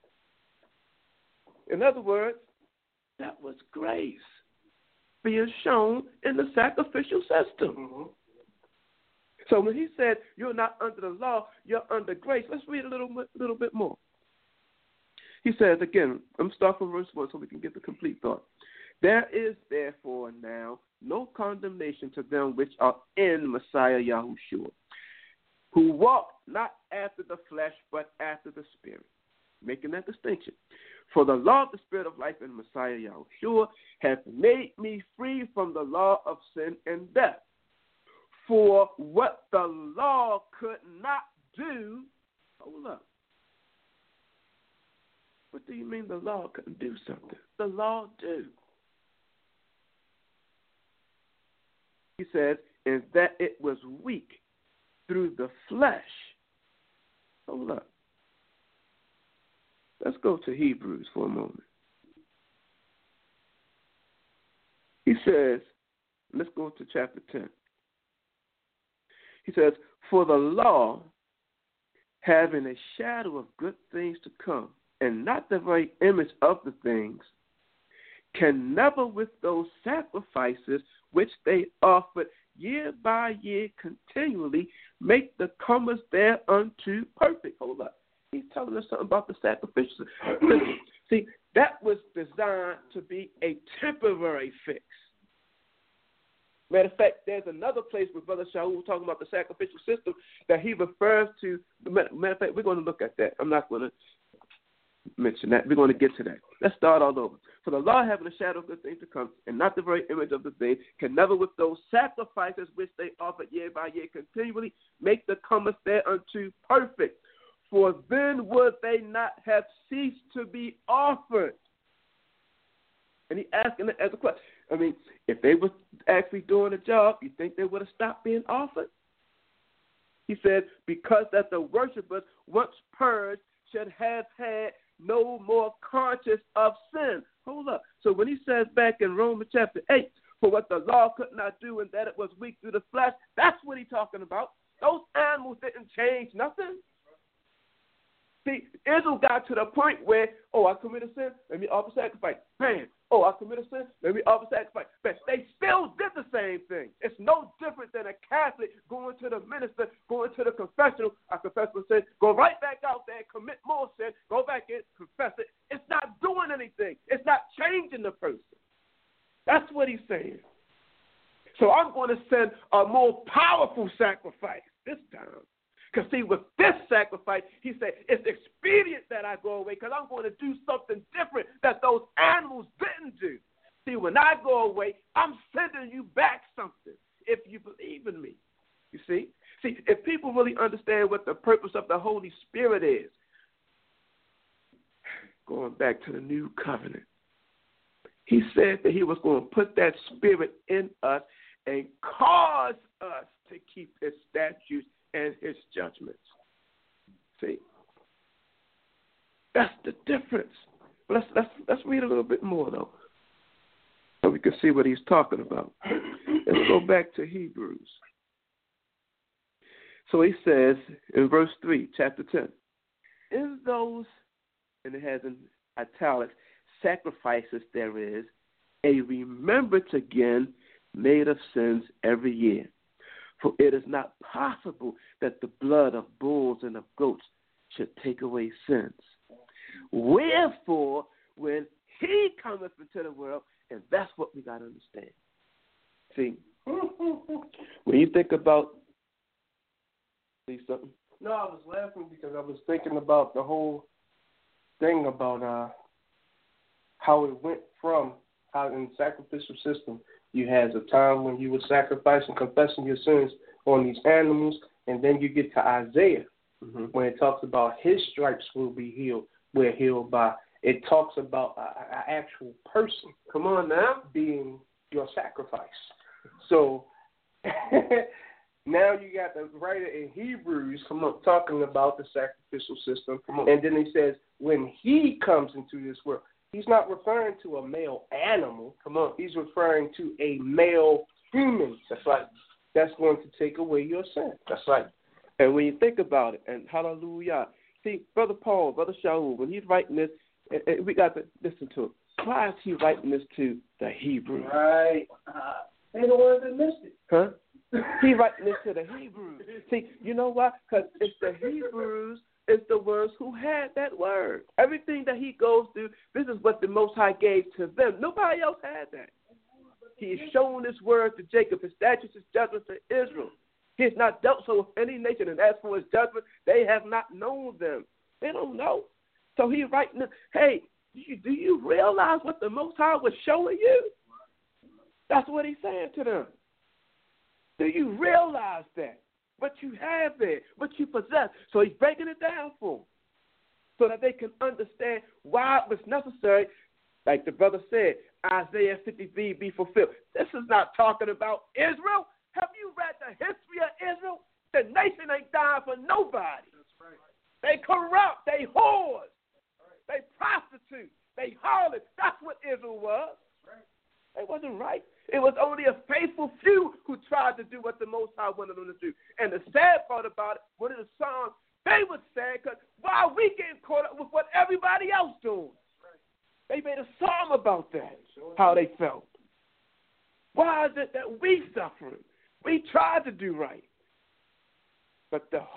In other words, that was grace being shown in the sacrificial system. Mm-hmm. So when he said you're not under the law, you're under grace, let's read a little bit more. He says again, I'm starting from verse 1 so we can get the complete thought. There is therefore now no condemnation to them which are in Messiah Yahushua, who walk not after the flesh but after the Spirit, making that distinction. For the law of the Spirit of life in Messiah Yahushua hath made me free from the law of sin and death. For what the law could not do, hold up. What do you mean the law couldn't do something? The law do. He says, is that it was weak through the flesh. Hold up. Let's go to Hebrews for a moment. He says, let's go to chapter 10. He says, for the law, having a shadow of good things to come, and not the very image of the things, can never with those sacrifices which they offered year by year continually make the comers thereunto perfect. Hold up. He's telling us something about the sacrificial. See, that was designed to be a temporary fix. Matter of fact, there's another place where Brother Shaul was talking about the sacrificial system that he refers to. Matter of fact, we're going to look at that. I'm not going to mention that. We're going to get to that. Let's start all over. For the law having a shadow of good things to come, and not the very image of the thing, can never with those sacrifices which they offer year by year continually make the comers thereunto perfect. For then would they not have ceased to be offered. And he asking it as a question. I mean, if they were actually doing a job, you think they would have stopped being offered? He said, because that the worshipers, once purged, should have had no more conscience of sin. Hold up. So when he says back in Romans chapter 8, for what the law could not do and that it was weak through the flesh, that's what he's talking about. Those animals didn't change nothing. See, Israel got to the point where, I committed sin, let me offer sacrifice. Bam. I committed sin, let me offer sacrifice. But they still did the same thing. It's no different than a Catholic going to the minister, going to the confessional. A confessor says, go right back out there, commit more sin, go back in, confess it. It's not doing anything. It's not changing the person. That's what he's saying. So I'm going to send a more powerful sacrifice this time. Because, see, with this sacrifice, he said, it's expedient that I go away because I'm going to do something different that those animals didn't do. See, when I go away, I'm sending you back something if you believe in me. You see? See, if people really understand what the purpose of the Holy Spirit is, going back to the new covenant, he said that he was going to put that spirit in us and cause us to keep his statutes and his judgments. See? That's the difference. Let's read a little bit more, though, so we can see what he's talking about. Let's go back to Hebrews. So he says in verse 3, chapter 10, in those, and it has in italics, sacrifices there is a remembrance again made of sins every year. For it is not possible that the blood of bulls and of goats should take away sins. Wherefore, when he cometh into the world, and that's what we got to understand. See, when you think about, see something? No, I was laughing because I was thinking about the whole thing about how it went from how in the sacrificial system you had a time when you were sacrificing, confessing your sins on these animals, and then you get to Isaiah when it talks about his stripes will be healed. We're healed by. It talks about an actual person. Come on now, being your sacrifice. So now you got the writer in Hebrews talking about the sacrificial system, and then he says when he comes into this world. He's not referring to a male animal. He's referring to a male human. That's right. That's going to take away your sin. That's right. And when you think about it, and hallelujah, see, Brother Paul, Brother Shaul, when he's writing this, we got to listen to him. Why is he writing this to the Hebrews? Right. They're the ones that missed it. Huh? He writing this to the Hebrews. See, you know why? Because it's the Hebrews. It's the ones who had that word. Everything that he goes through, this is what the Most High gave to them. Nobody else had that. He's shown his word to Jacob, his statutes, his judgments to Israel. He has not dealt so with any nation, and as for his judgment, they have not known them. They don't know. So he's writing this, hey, do you realize what the Most High was showing you? That's what he's saying to them. Do you realize that? What you have there, what you possess. So he's breaking it down for them so that they can understand why it was necessary, like the brother said, Isaiah 53 be fulfilled. This is not talking about Israel. Have you read the history of Israel? The nation ain't dying for nobody. That's right. They corrupt. They whores. Right. They prostitute. They harlot. That's what Israel was. Right. It wasn't right. It was only a faithful few who tried to do what the Most High wanted them to do. And the sad part about it, one of the songs, they were sad because why are we getting caught up with what everybody else doing? They made a song about that, how they felt. Why is it that we suffering? We tried to do right. But the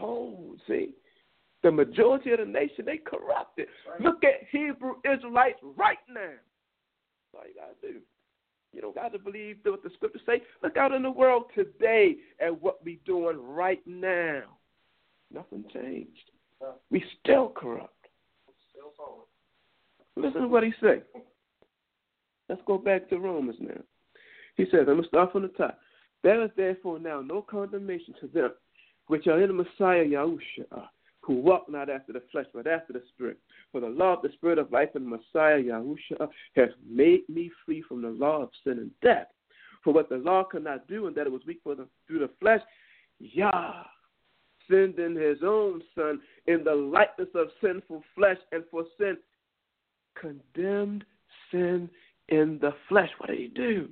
majority of the nation, they corrupted. Right. Look at Hebrew Israelites right now. That's all you got to do. You don't got to believe what the scriptures say. Look out in the world today at what we're doing right now. Nothing changed. We still corrupt. Still falling. Listen to what he said. Let's go back to Romans now. He says, I'm going to start from the top. There is therefore now no condemnation to them which are in the Messiah Yahushua, who walk not after the flesh, but after the Spirit. For the law of the Spirit of life in Messiah, Yahushua, has made me free from the law of sin and death. For what the law could not do, and that it was weak through the flesh, Yah, sending his own Son in the likeness of sinful flesh, and for sin, condemned sin in the flesh. What did he do?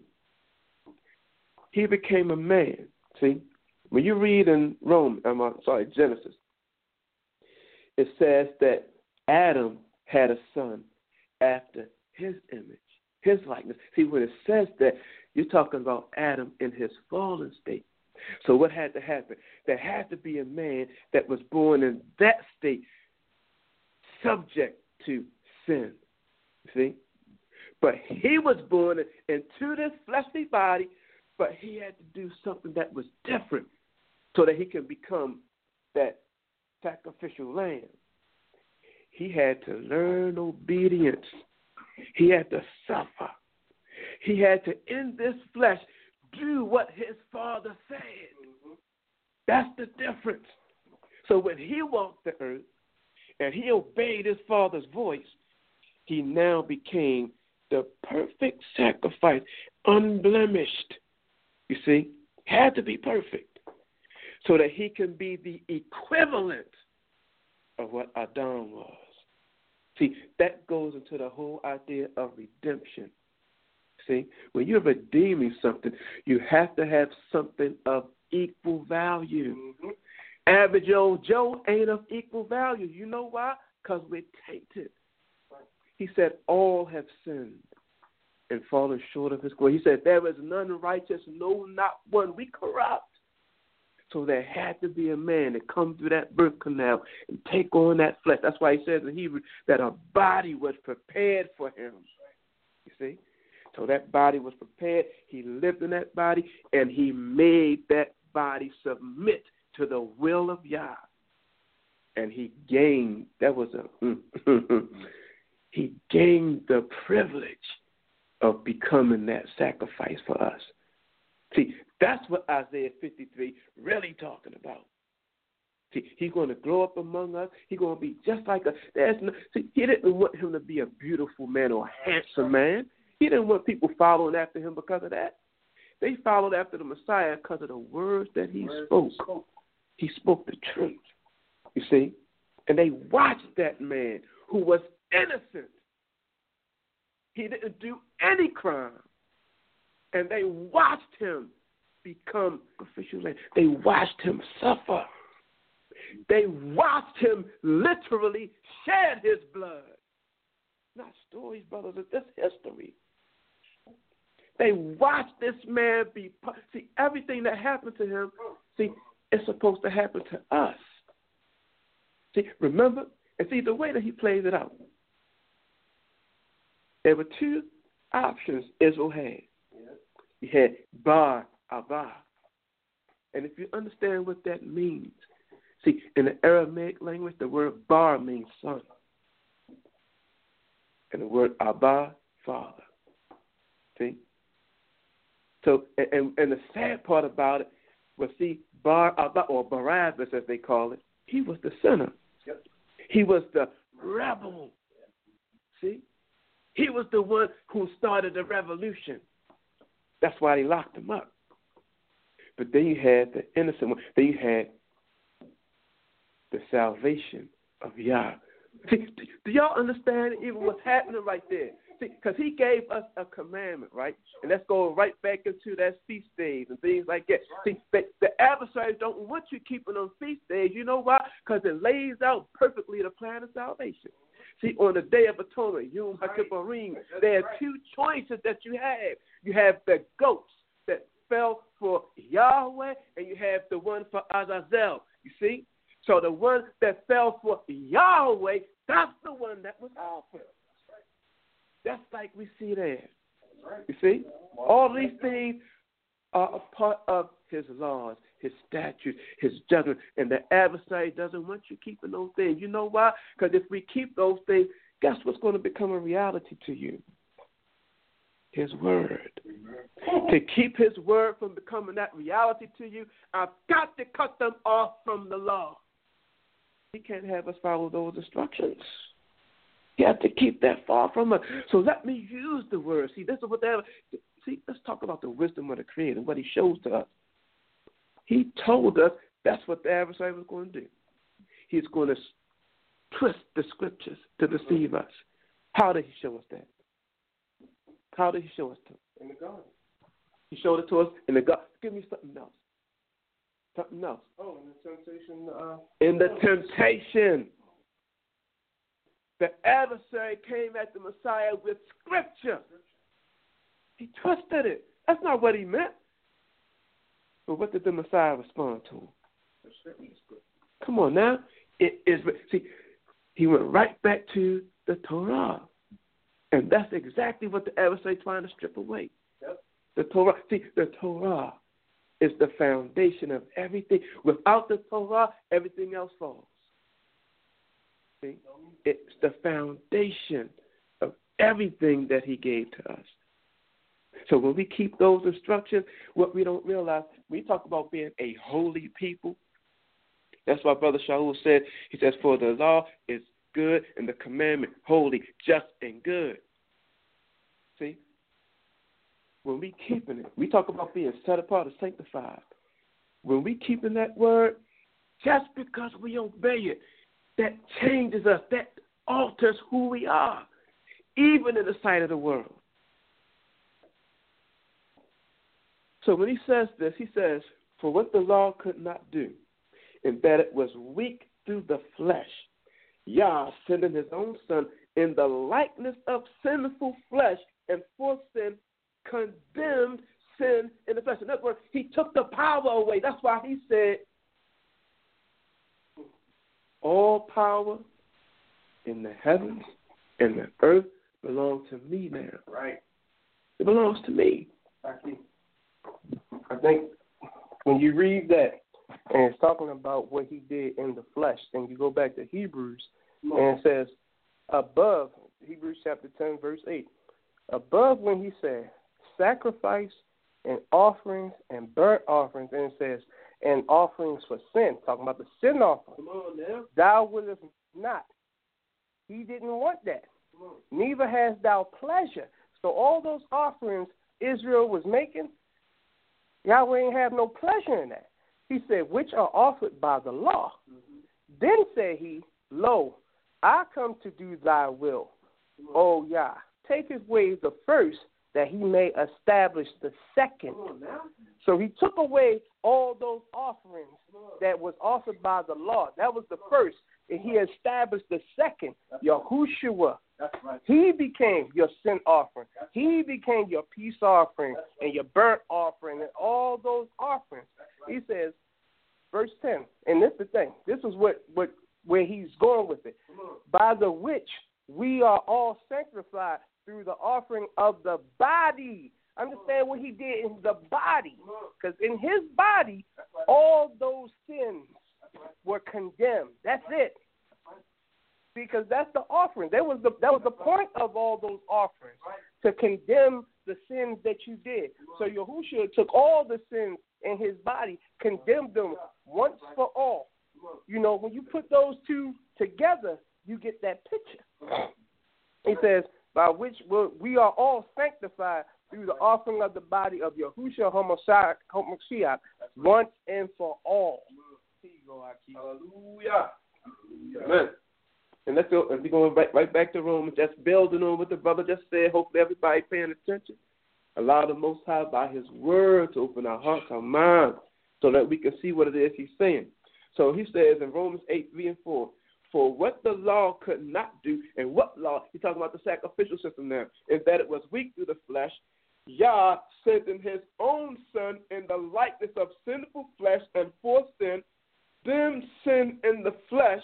He became a man. See, when you read in Genesis, it says that Adam had a son after his image, his likeness. See, when it says that, you're talking about Adam in his fallen state. So what had to happen? There had to be a man that was born in that state, subject to sin. See? But he was born into this fleshly body, but he had to do something that was different so that he can become that sacrificial lamb. He had to learn obedience. He had to suffer. He had to, in this flesh, do what his Father said. That's the difference. So when he walked the earth and he obeyed his Father's voice, he now became the perfect sacrifice, unblemished. You see, had to be perfect so that he can be the equivalent of what Adam was. See, that goes into the whole idea of redemption. See, when you're redeeming something, you have to have something of equal value. Mm-hmm. Average old Joe ain't of equal value. You know why? Because we're tainted. He said, all have sinned and fallen short of his glory. He said, there is none righteous, no, not one. We corrupt. So there had to be a man that come through that birth canal and take on that flesh. That's why he says in Hebrew that a body was prepared for him. You see? So that body was prepared. He lived in that body, and he made that body submit to the will of Yah. And he gained, he gained the privilege of becoming that sacrifice for us. See, that's what Isaiah 53 really talking about. See, he's going to grow up among us. He's going to be just like us. He didn't want him to be a beautiful man or a handsome man. He didn't want people following after him because of that. They followed after the Messiah because of the words that he spoke. He spoke the truth, you see. And they watched that man who was innocent. He didn't do any crime. And they watched him become official land. They watched him suffer. They watched him literally shed his blood. Not stories, brothers. It's history. They watched this man be... See, everything that happened to him, see, it's supposed to happen to us. See, remember? And see, the way that he plays it out. There were two options Israel had. You had Bar Abba. And if you understand what that means, see, in the Aramaic language, the word Bar means son. And the word Abba, father. See? So, and the sad part about it was, see, Bar Abba, or Barabbas as they call it, he was the sinner. Yep. He was the rebel. See? He was the one who started the revolution. That's why they locked him up. But then you had the innocent one. Then you had the salvation of Yah. See, do y'all understand even what's happening right there? See, because he gave us a commandment, right? And let's go right back into that feast days and things like that. See, the adversaries don't want you keeping on feast days. You know why? Because it lays out perfectly the plan of salvation. See, on the Day of Atonement, Yom HaKippurim, there are two choices that you have. You have the goats that fell for Yahweh, and you have the one for Azazel. You see? So the one that fell for Yahweh, that's the one that was offered. That's like we see there. You see? All these things are a part of his laws, his statutes, his judgment. And the adversary doesn't want you keeping those things. You know why? Because if we keep those things, guess what's going to become a reality to you? His word. To keep his word from becoming that reality to you, I've got to cut them off from the law. He can't have us follow those instructions. He has to keep that far from us. So let me use the word. See, this is what let's talk about the wisdom of the Creator, what he shows to us. He told us that's what the adversary was going to do. He's going to twist the scriptures to deceive us. How did he show us that? How did he show us to? In the garden. He showed it to us in the garden. Give me something else. Something else. Oh, in the temptation. In the temptation. The adversary came at the Messiah with scripture. He twisted it. That's not what he meant. But what did the Messiah respond to him? Come on now. See, he went right back to the Torah. And that's exactly what the adversary is trying to strip away. Yep. The Torah. See, the Torah is the foundation of everything. Without the Torah, everything else falls. See? It's the foundation of everything that he gave to us. So when we keep those instructions, what we don't realize, we talk about being a holy people. That's why Brother Shaul said, he says, for the law is good and the commandment holy, just and good. See? When we keeping it, we talk about being set apart and sanctified. When we keeping that word, just because we obey it, that changes us, that alters who we are, even in the sight of the world. So when he says this, he says, for what the law could not do, in that it was weak through the flesh, Yah sending his own son in the likeness of sinful flesh, and for sin condemned sin in the flesh. In other words, he took the power away. That's why he said, all power in the heavens and the earth belongs to me now. Right. It belongs to me. I think when you read that and it's talking about what he did in the flesh, and you go back to Hebrews and it says above, Hebrews chapter 10, verse 8, above when he said sacrifice and offerings and burnt offerings, and it says and offerings for sin, talking about the sin offering. Come on now. Thou wouldest not. He didn't want that. Neither has thou pleasure. So all those offerings Israel was making, Yahweh ain't have no pleasure in that. He said, which are offered by the law. Mm-hmm. Then said he, lo, I come to do thy will, O Yah. Take away the first, that he may establish the second. So he took away all those offerings that was offered by the law. That was the first. And he established the second, Yahushua. Right. He became your sin offering. He became your peace offering and your burnt offering and all those offerings. He says, verse 10, and this is the thing. This is where he's going with it. By the which we are all sanctified through the offering of the body. Understand what he did in the body. Because in his body, all those sins were condemned. That's it. Because that's the offering. That was the point of all those offerings, to condemn the sins that you did. So Yahushua took all the sins in his body, condemned them once for all. You know, when you put those two together, you get that picture. He says, by which we are all sanctified through the offering of the body of Yahushua HaMashiach once and for all. Hallelujah. Amen. And let's be going right back to Romans, just building on what the brother just said. Hopefully everybody paying attention. Allow the Most High by his word to open our hearts, our minds, so that we can see what it is he's saying. So he says in Romans 8:3-4, for what the law could not do, and what law? He's talking about the sacrificial system now, is that it was weak through the flesh. Yah sending his own son in the likeness of sinful flesh, and for sin, them sin in the flesh,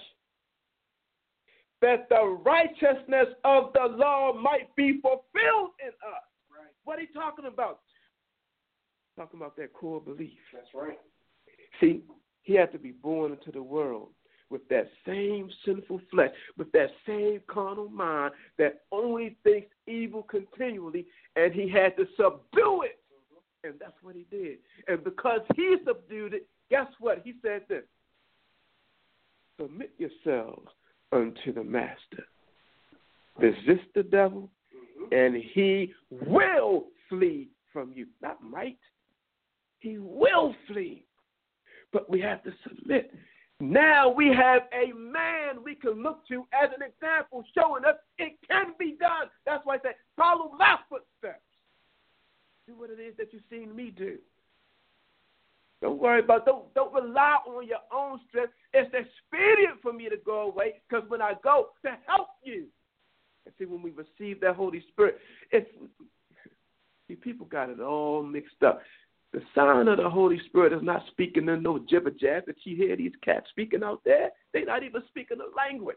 that the righteousness of the law might be fulfilled in us. Right. What are you talking about? Talking about that core belief. That's right. See, he had to be born into the world with that same sinful flesh, with that same carnal mind that only thinks evil continually, and he had to subdue it. Mm-hmm. And that's what he did. And because he subdued it, guess what? He said this: submit yourself yourselves unto the Master. Resist the devil, and he will flee from you. Not might. He will flee. But we have to submit. Now we have a man we can look to as an example, showing us it can be done. That's why I say, follow my footsteps. Do what it is that you've seen me do. Don't worry about, don't rely on your own strength. It's expedient for me to go away, because when I go, to help you. And see, when we receive that Holy Spirit, people got it all mixed up. The sign of the Holy Spirit is not speaking in no jibber jab that you hear these cats speaking out there. They're not even speaking a language.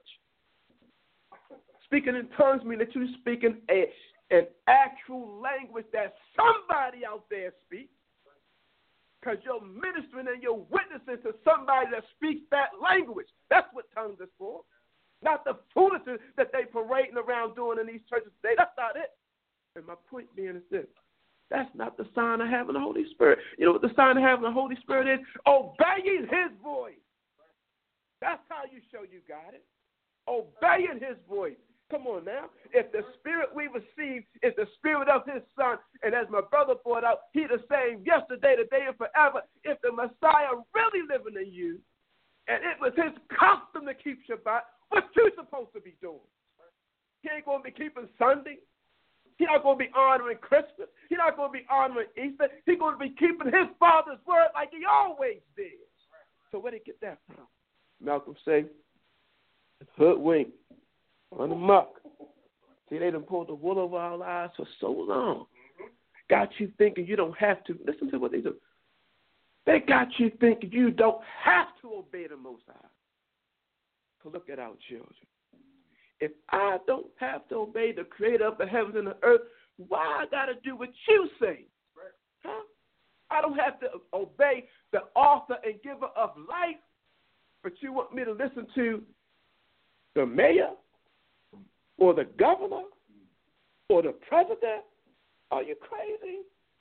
Speaking in tongues means that you're speaking an actual language that somebody out there speaks, because you're ministering and you're witnessing to somebody that speaks that language. That's what tongues is for. Not the foolishness that they parading around doing in these churches today. That's not it. And my point being is this. That's not the sign of having the Holy Spirit. You know what the sign of having the Holy Spirit is? Obeying his voice. That's how you show you got it. Obeying his voice. Come on now. If the Spirit we receive is the Spirit of his Son, and as my brother brought out, he the same yesterday, today, and forever. If the Messiah really living in you, and it was his custom to keep Shabbat, what you supposed to be doing? He ain't going to be keeping Sunday. He's not going to be honoring Christmas. He's not going to be honoring Easter. He's going to be keeping his Father's word like he always did. So where did he get that from? Malcolm say, hoodwink, on the muck. See, they done pulled the wool over our eyes for so long. Got you thinking you don't have to. Listen to what they do. They got you thinking you don't have to obey the Most High. So look at our children. If I don't have to obey the creator of the heavens and the earth, why I got to do what you say? Huh? I don't have to obey the author and giver of life, but you want me to listen to the mayor or the governor or the president? Are you crazy?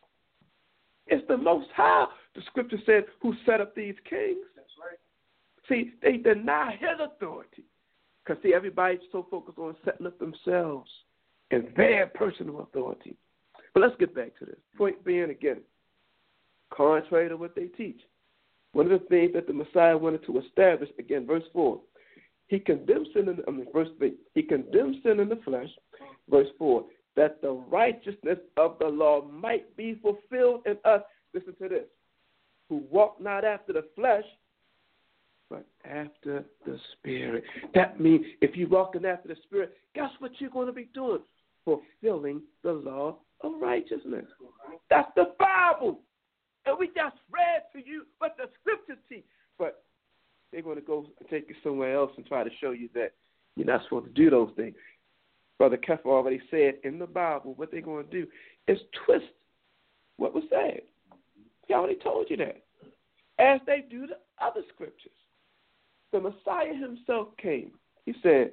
It's the Most High, the scripture said, who set up these kings. That's right. See, they deny his authority. Because, see, everybody's so focused on setting up themselves and their personal authority. But let's get back to this. Point being, again, contrary to what they teach, one of the things that the Messiah wanted to establish, again, verse 4, he condemns sin verse 3, he condemns sin in the flesh, verse 4, that the righteousness of the law might be fulfilled in us. Listen to this. Who walk not after the flesh, but after the Spirit. That means if you're walking after the Spirit, guess what you're going to be doing? Fulfilling the law of righteousness. That's the Bible. And we just read to you what the scriptures teach. But they're going to go and take you somewhere else and try to show you that you're not supposed to do those things. Brother Keffer already said in the Bible what they're going to do is twist what was said. He already told you that. As they do the other scriptures. The Messiah himself came. He said,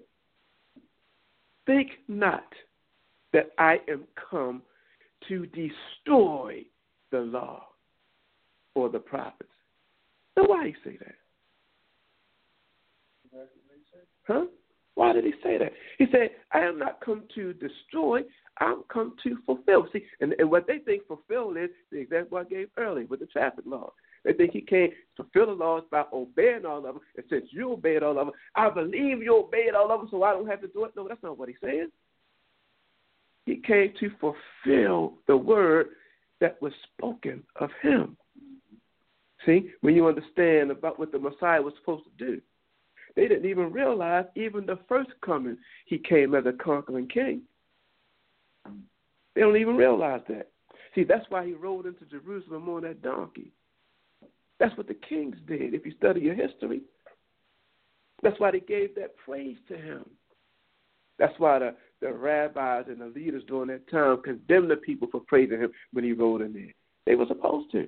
think not that I am come to destroy the law or the prophets. Now, why did he say that? Huh? Why did he say that? He said, I am not come to destroy, I'm come to fulfill. See, and what they think fulfill is the example I gave earlier with the traffic law. They think he can't fulfill the laws by obeying all of them. And since you obeyed all of them, I believe you obeyed all of them, so I don't have to do it. No, that's not what he said. He came to fulfill the word that was spoken of him. See, when you understand about what the Messiah was supposed to do, they didn't even realize even the first coming, he came as a conquering king. They don't even realize that. See, that's why he rode into Jerusalem on that donkey. That's what the kings did, if you study your history. That's why they gave that praise to him. That's why the rabbis and the leaders during that time condemned the people for praising him when he rode in there. They were supposed to.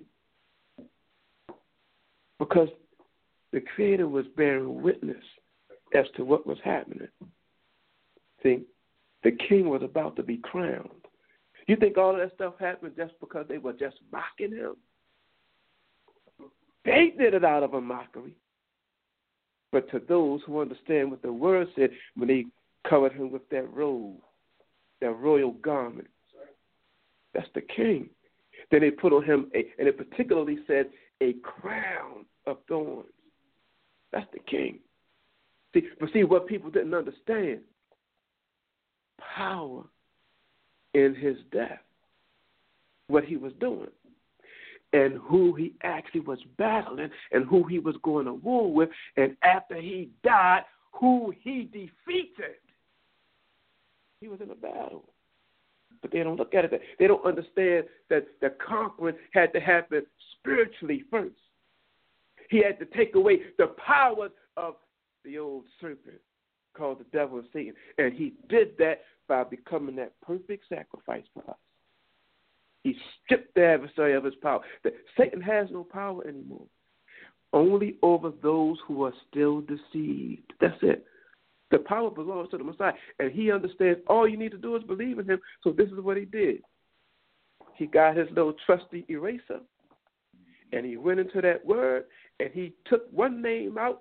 Because the Creator was bearing witness as to what was happening. See, the king was about to be crowned. You think all of that stuff happened just because they were just mocking him? They did it out of a mockery. But to those who understand what the word said, when they covered him with that robe, that royal garment, that's the king. Then they put on him, and it particularly said, a crown of thorns. That's the king. See, what people didn't understand, power in his death, what he was doing, and who he actually was battling, and who he was going to war with, and after he died, who he defeated. He was in a battle. But they don't look at it. They don't understand that the conquering had to happen spiritually first. He had to take away the powers of the old serpent called the devil and Satan. And he did that by becoming that perfect sacrifice for us. He stripped the adversary of his power. Satan has no power anymore. Only over those who are still deceived. That's it. The power belongs to the Messiah. And he understands all you need to do is believe in him. So this is what he did. He got his little trusty eraser, and he went into that word, and he took one name out,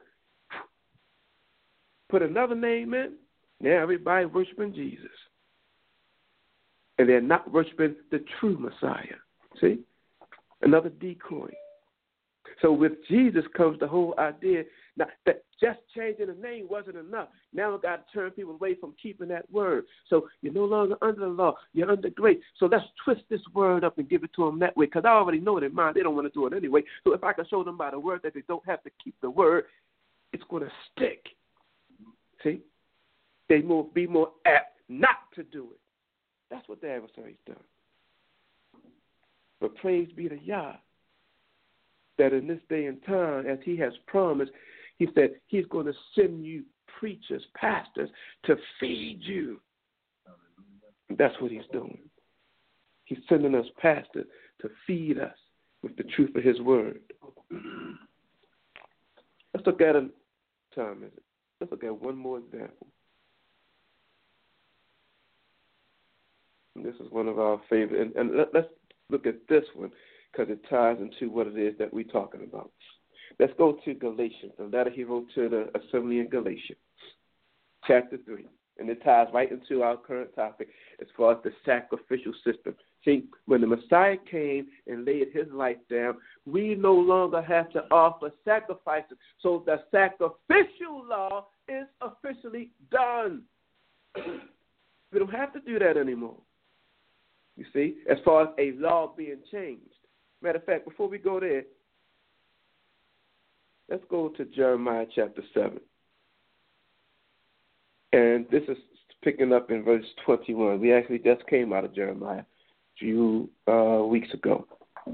put another name in. Now everybody worshiping Jesus. And they're not worshiping the true Messiah. See? Another decoy. So with Jesus comes the whole idea now that just changing the name wasn't enough. Now we've got to turn people away from keeping that word. So you're no longer under the law. You're under grace. So let's twist this word up and give it to them that way, because I already know in their mind they don't want to do it anyway. So if I can show them by the word that they don't have to keep the word, it's going to stick. See? They will be more apt not to do it. That's what the adversary's done. But praise be to Yah, that in this day and time, as he has promised, he said he's going to send you preachers, pastors, to feed you. That's what he's doing. He's sending us pastors to feed us with the truth of his word. Let's look at let's look at one more example. And this is one of our favorite, and let's look at this one, because it ties into what it is that we're talking about. Let's go to Galatians, the letter he wrote to the assembly in Galatia, chapter 3. And it ties right into our current topic as far as the sacrificial system. See, when the Messiah came and laid his life down, we no longer have to offer sacrifices. So the sacrificial law is officially done. We don't have to do that anymore. You see, as far as a law being changed. Matter of fact, before we go there, let's go to Jeremiah chapter 7. And this is picking up in verse 21. We actually just came out of Jeremiah a few weeks ago.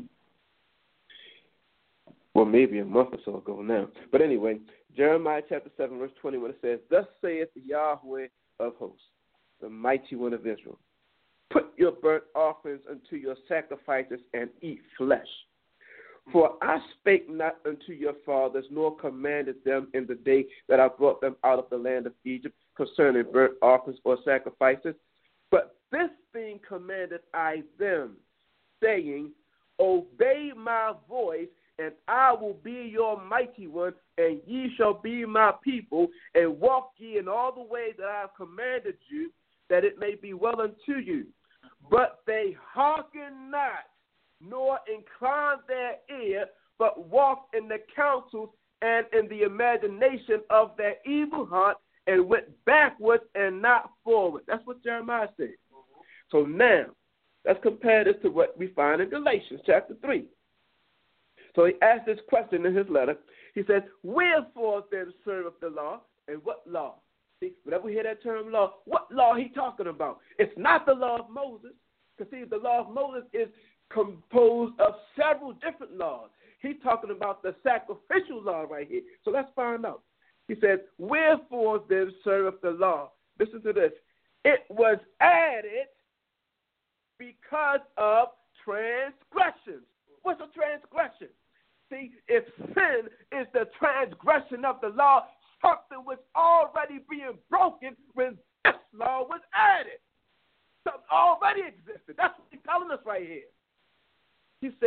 Well, maybe a month or so ago now. But anyway, Jeremiah chapter 7, verse 21, it says, "Thus saith Yahweh of hosts, the mighty one of Israel, put your burnt offerings unto your sacrifices and eat flesh. For I spake not unto your fathers, nor commanded them in the day that I brought them out of the land of Egypt concerning burnt offerings or sacrifices. But this thing commanded I them, saying, obey my voice, and I will be your mighty one, and ye shall be my people, and walk ye in all the way that I have commanded you, that it may be well unto you. But they hearken not, nor incline their ear, but walk in the counsels and in the imagination of their evil heart, and went backwards and not forward." That's what Jeremiah said. So now, let's compare this to what we find in Galatians chapter 3. So he asked this question in his letter. He says, "Wherefore then serveth the law?" And what law? See, whenever we hear that term law, what law he talking about? It's not the law of Moses. Because, see, the law of Moses is composed of several different laws. He's talking about the sacrificial law right here. So let's find out. He says, "Wherefore then serveth the law?" Listen to this. "It was added because of transgressions." What's a transgression? See, if sin is the transgression of the law, something was already being broken when this law was added. Something already existed. That's what he's telling us right here. He says,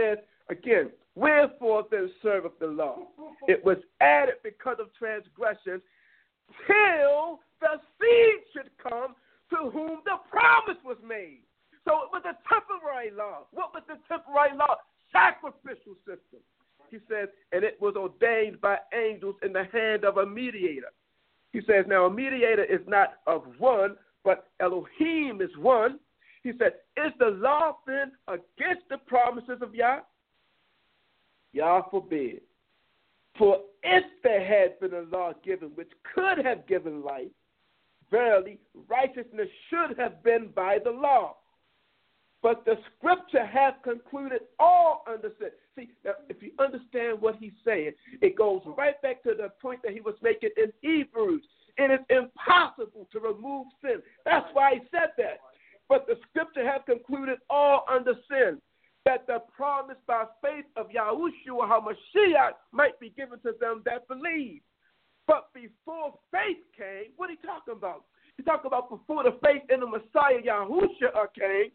Again, wherefore then serveth the law? It was added because of transgressions, till the seed should come to whom the promise was made. So it was a temporary law. What was the temporary law? Sacrificial system. He says, and it was ordained by angels in the hand of a mediator. He says, now a mediator is not of one, but Elohim is one. He said, is the law then against the promises of Yah? Yah forbid. For if there had been a law given which could have given life, verily righteousness should have been by the law. But the scripture hath concluded all under sin. See, now, if you understand what he's saying, it goes right back to the point that he was making in Hebrews. It is impossible to remove sin. That's why he said that. But the scripture hath concluded all under sin, that the promise by faith of Yahushua HaMashiach might be given to them that believe. But before faith came, what are he talking about? He's talking about before the faith in the Messiah Yahushua came,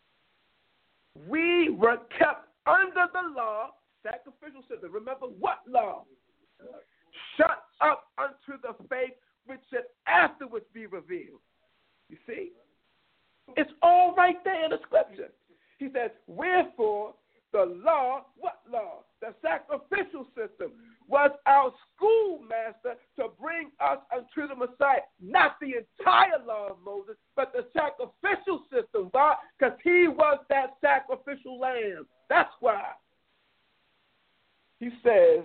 we were kept under the law, sacrificial system. Remember what law? Shut up unto the faith which should afterwards be revealed. You see? It's all right there in the scripture. He says, wherefore the law, what law? The sacrificial system was our schoolmaster to bring us unto the Messiah. Not the entire law of Moses, but the sacrificial system. Why? Because he was that sacrificial lamb. That's why. He says,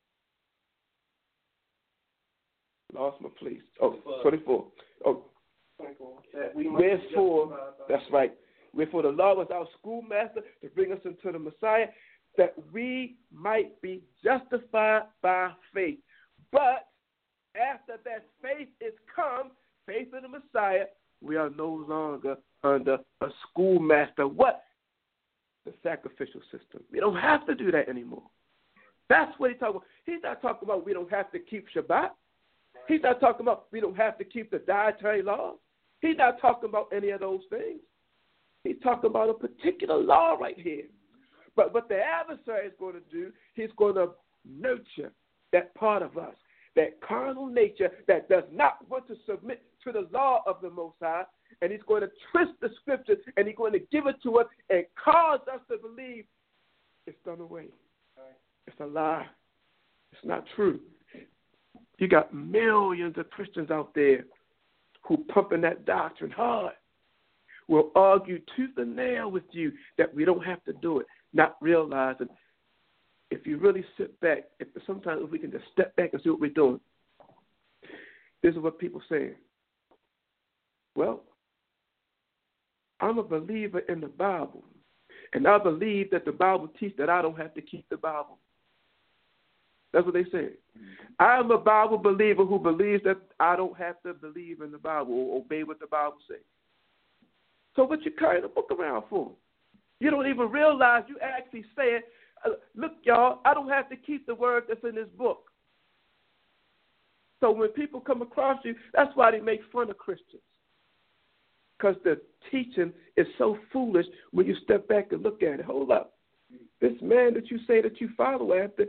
lost my place. Oh, 24. Oh, 24. Wherefore, that's right. Wherefore the law was our schoolmaster to bring us into the Messiah, that we might be justified by faith. But after that faith is come, faith in the Messiah, we are no longer under a schoolmaster. What? The sacrificial system. We don't have to do that anymore. That's what he's talking about. He's not talking about we don't have to keep Shabbat. He's not talking about we don't have to keep the dietary laws. He's not talking about any of those things. He's talking about a particular law right here. But what the adversary is going to do, he's going to nurture that part of us, that carnal nature that does not want to submit to the law of the Most High, and he's going to twist the scriptures, and he's going to give it to us and cause us to believe it's done away. It's a lie. It's not true. You got millions of Christians out there who pumping that doctrine hard, will argue tooth and nail with you that we don't have to do it, not realizing if you really sit back, sometimes if we can just step back and see what we're doing. This is what people say. Well, I'm a believer in the Bible, and I believe that the Bible teaches that I don't have to keep the Bible. That's what they say. I'm a Bible believer who believes that I don't have to believe in the Bible or obey what the Bible says. So what you carrying the book around for? You don't even realize you actually saying, look, y'all, I don't have to keep the word that's in this book. So when people come across you, that's why they make fun of Christians. Because the teaching is so foolish when you step back and look at it. Hold up. This man that you say that you follow after,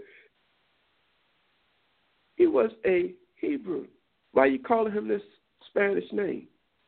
he was a Hebrew. Why are you calling him this Spanish name?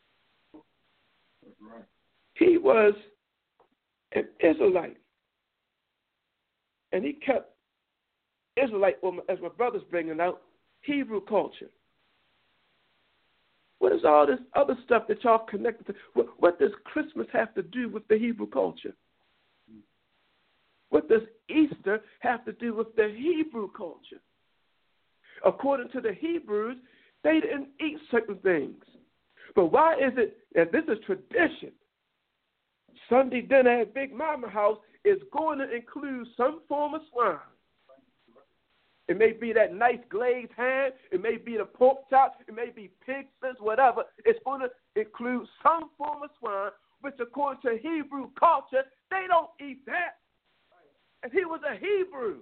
Right. He was an Israelite. And he kept Israelite, as my brother's bringing out, Hebrew culture. What is all this other stuff that y'all connected to? What does Christmas have to do with the Hebrew culture? What does Easter have to do with the Hebrew culture? According to the Hebrews, they didn't eat certain things. But why is it that this is tradition? Sunday dinner at Big Mama house is going to include some form of swine. It may be that nice glazed ham. It may be the pork chop. It may be pig fins, whatever. It's going to include some form of swine, which according to Hebrew culture, they don't eat that. And he was a Hebrew.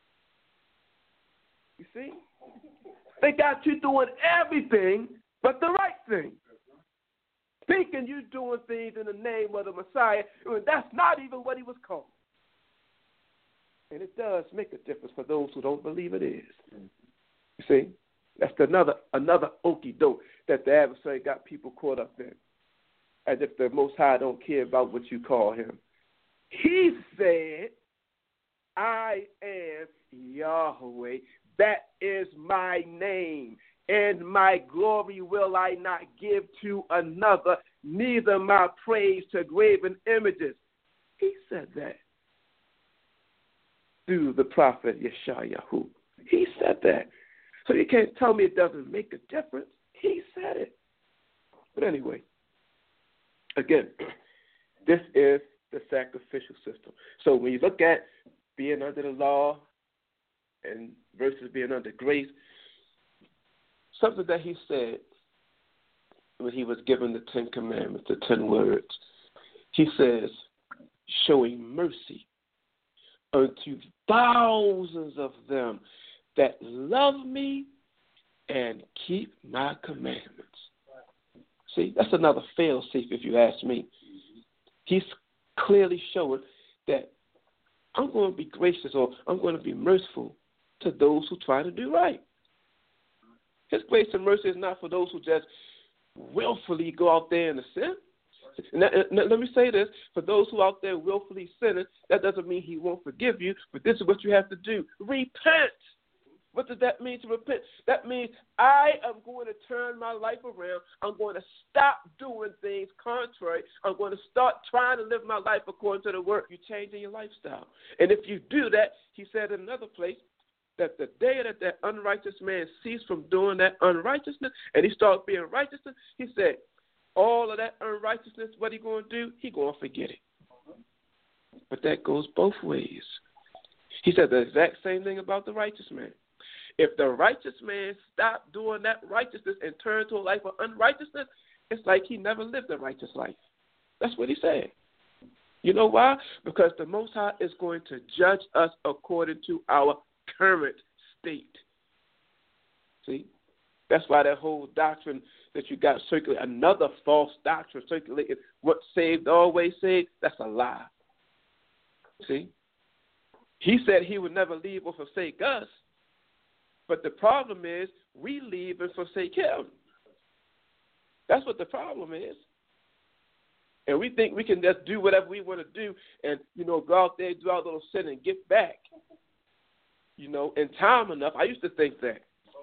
You see? They got you doing everything but the right thing. Thinking you're doing things in the name of the Messiah, when that's not even what he was called. And it does make a difference for those who don't believe it is. You see? That's another okie doke that the adversary got people caught up in. As if the Most High don't care about what you call him. He said, I am Yahweh. That is my name. And my glory will I not give to another, neither my praise to graven images. He said that through the prophet Yeshayahu. He said that. So you can't tell me it doesn't make a difference. He said it. But anyway, again, this is the sacrificial system. So when you look at being under the law and versus being under grace, something that he said when he was given the 10 Commandments, the 10 words, he says, showing mercy unto thousands of them that love me and keep my commandments. See, that's another fail-safe if you ask me. He's clearly showing that I'm going to be gracious or I'm going to be merciful to those who try to do right. His grace and mercy is not for those who just willfully go out there and sin. Now, let me say this. For those who are out there willfully sinning, that doesn't mean he won't forgive you, but this is what you have to do. Repent. What does that mean to repent? That means I am going to turn my life around. I'm going to stop doing things contrary. I'm going to start trying to live my life according to the word. You're changing your lifestyle. And if you do that, he said in another place, that the day that unrighteous man ceased from doing that unrighteousness and he starts being righteous, he said, all of that unrighteousness, what he going to do? He going to forget it. But that goes both ways. He said the exact same thing about the righteous man. If the righteous man stopped doing that righteousness and turned to a life of unrighteousness, it's like he never lived a righteous life. That's what he said. You know why? Because the Most High is going to judge us according to our current state. See? That's why that whole doctrine that you got circulated, another false doctrine circulated, what saved, always saved, that's a lie. See? He said he would never leave or forsake us, but the problem is we leave and forsake him. That's what the problem is. And we think we can just do whatever we want to do and, go out there, do our little sin and get back. In time enough, I used to think that.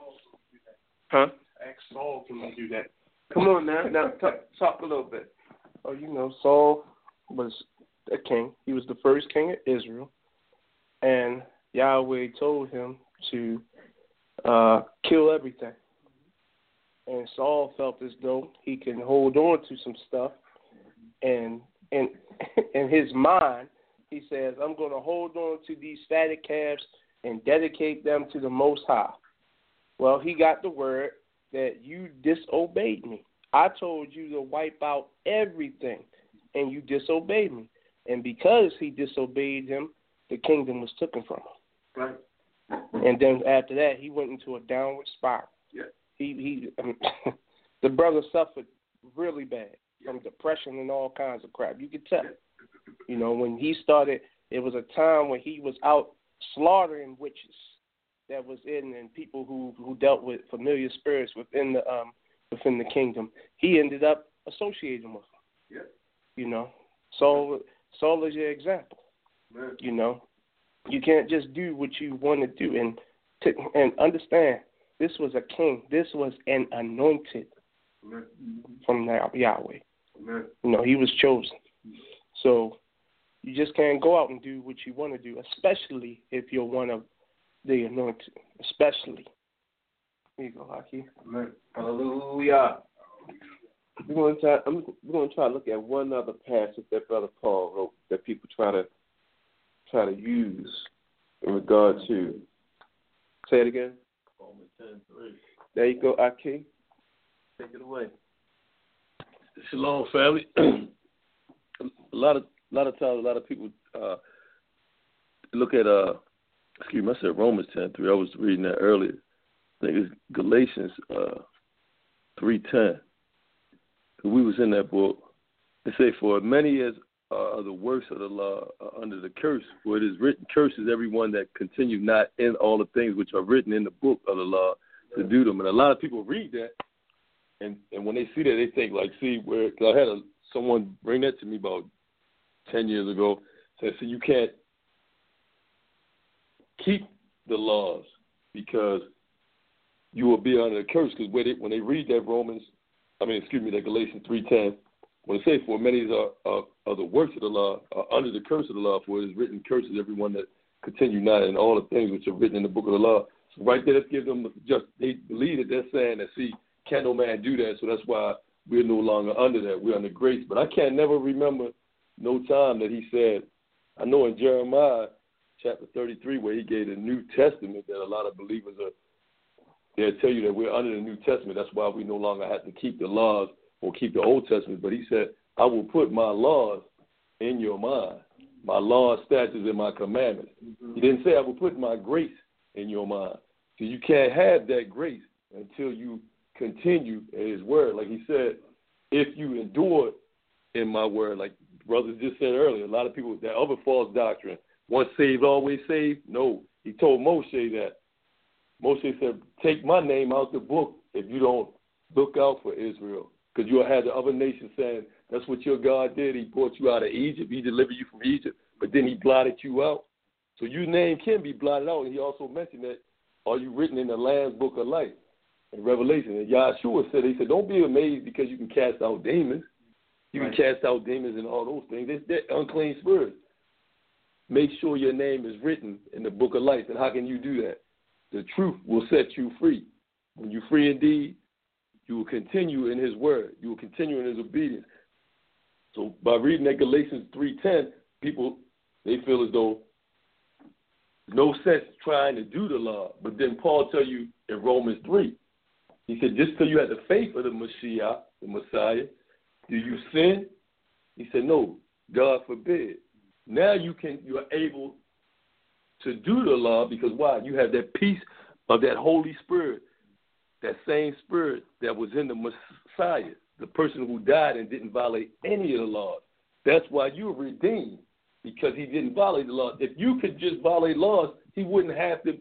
Huh? Ask Saul, can we do that? Come on now talk a little bit. Oh, Saul was a king. He was the first king of Israel. And Yahweh told him to kill everything. And Saul felt as though he can hold on to some stuff. And in his mind, he says, I'm going to hold on to these fatted calves and dedicate them to the Most High. Well, he got the word that you disobeyed me. I told you to wipe out everything, and you disobeyed me. And because he disobeyed him, the kingdom was taken from him. Right. And then after that, he went into a downward spiral. Yeah. The brother suffered really bad from depression and all kinds of crap. You could tell. When he started, it was a time when he was out slaughtering witches that was in and people who dealt with familiar spirits within the kingdom. He ended up associating with them. Yeah. Saul is your example. Man. You can't just do what you want to do and understand. This was a king. This was an anointed from Yahweh. Amen. He was chosen. So you just can't go out and do what you want to do, especially if you're one of the anointed. Especially. Here you go, Haki. Amen. Hallelujah. We're going to try to look at one other passage that Brother Paul wrote that people try to use in regard to. Say it again. Romans 10:3. There you go, Aki. Take it away. Shalom, family. a lot of times, a lot of people look at I said Romans 10:3. I was reading that earlier. I think it's Galatians 3:10. We was in that book. They say, for many as are the works of the law under the curse. For it is written, curses everyone that continue not in all the things which are written in the book of the law to do them. And a lot of people read that, and when they see that, they think, like, see, where, cause I had someone bring that to me about 10 years ago. Said, so you can't keep the laws because you will be under the curse. Because when they read that that Galatians 3:10, when it says, for many are the works of the law, are under the curse of the law, for it is written, curses everyone that continue not in all the things which are written in the book of the law. So right there, let's give them they believe that they're saying that, see, can't no man do that, so that's why we're no longer under that. We're under grace. But I can't never remember no time that he said, I know in Jeremiah chapter 33 where he gave the New Testament that a lot of believers they'll tell you that we're under the New Testament. That's why we no longer have to keep the laws or keep the Old Testament. But he said, I will put my laws in your mind, my laws, statutes, and my commandments. Mm-hmm. He didn't say I will put my grace in your mind. So you can't have that grace until you continue in his word. Like he said, if you endure in my word, like brothers just said earlier, a lot of people, that other false doctrine, once saved, always saved. No, he told Moshe that. Moshe said, take my name out the book if you don't look out for Israel. Because you'll have the other nations saying, that's what your God did. He brought you out of Egypt. He delivered you from Egypt. But then he blotted you out. So your name can be blotted out. And he also mentioned that, are you written in the Lamb's book of life? In Revelation. And Yahshua said, he said, don't be amazed because you can cast out demons. You can cast out demons and all those things. They're unclean spirits. Make sure your name is written in the book of life. And how can you do that? The truth will set you free. When you're free indeed, you will continue in his word. You will continue in his obedience. So by reading that Galatians 3:10, people, they feel as though no sense trying to do the law. But then Paul tell you in Romans 3, he said, just till you have the faith of the Mashiach, the Messiah, do you sin? He said, no, God forbid. Now you are able to do the law because why? You have that peace of that Holy Spirit, that same Spirit that was in the Messiah, the person who died and didn't violate any of the laws. That's why you were redeemed, because he didn't violate the laws. If you could just violate laws, he wouldn't have to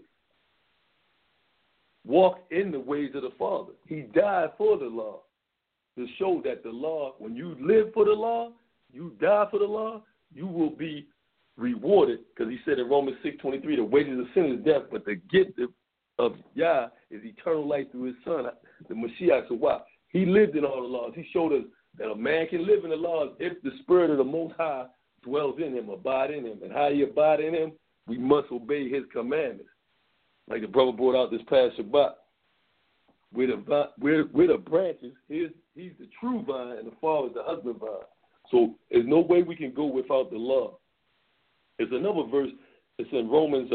walk in the ways of the Father. He died for the law to show that the law, when you live for the law, you die for the law, you will be rewarded, because he said in Romans 6:23, the wages of sin is death, but the gift of Yah is eternal life through his Son, the Mashiach. So why? He lived in all the laws. He showed us that a man can live in the laws if the Spirit of the Most High dwells in him, abide in him. And how he abide in him? We must obey his commandments. Like the brother brought out this past Shabbat. We're the branches. He's the true vine, and the Father is the husband vine. So there's no way we can go without the law. There's another verse. It's in Romans.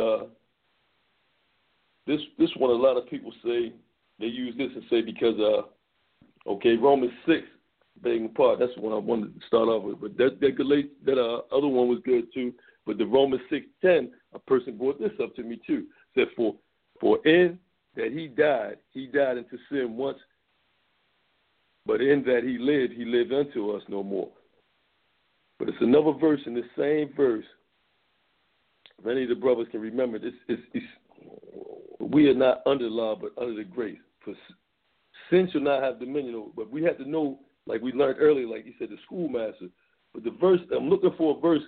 This one a lot of people say, they use this and say because, Romans 6, begging apart, that's the one I wanted to start off with. But that other one was good too. But the Romans 6:10, a person brought this up to me too. Said, for in that he died into sin once, but in that he lived unto us no more. But it's another verse in the same verse. If any of the brothers can remember, we are not under law, but under the grace. For sin shall not have dominion over. But we have to know, like we learned earlier, like you said, the schoolmaster. But the verse, I'm looking for a verse.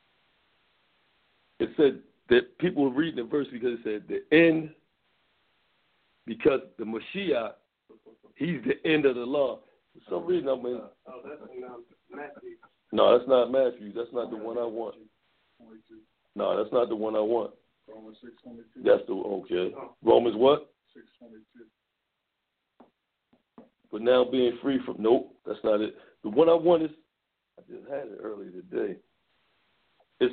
It said that people were reading the verse because it said the end, because the Mashiach, he's the end of the law. For some reason, I'm in. Oh, that's in Matthew. No, that's not Matthew. That's not the one I want. No, that's not the one I want. Romans 6:22. That's the okay. Romans what? 6:22. But now being free from that's not it. The one I want is I just had it earlier today. It's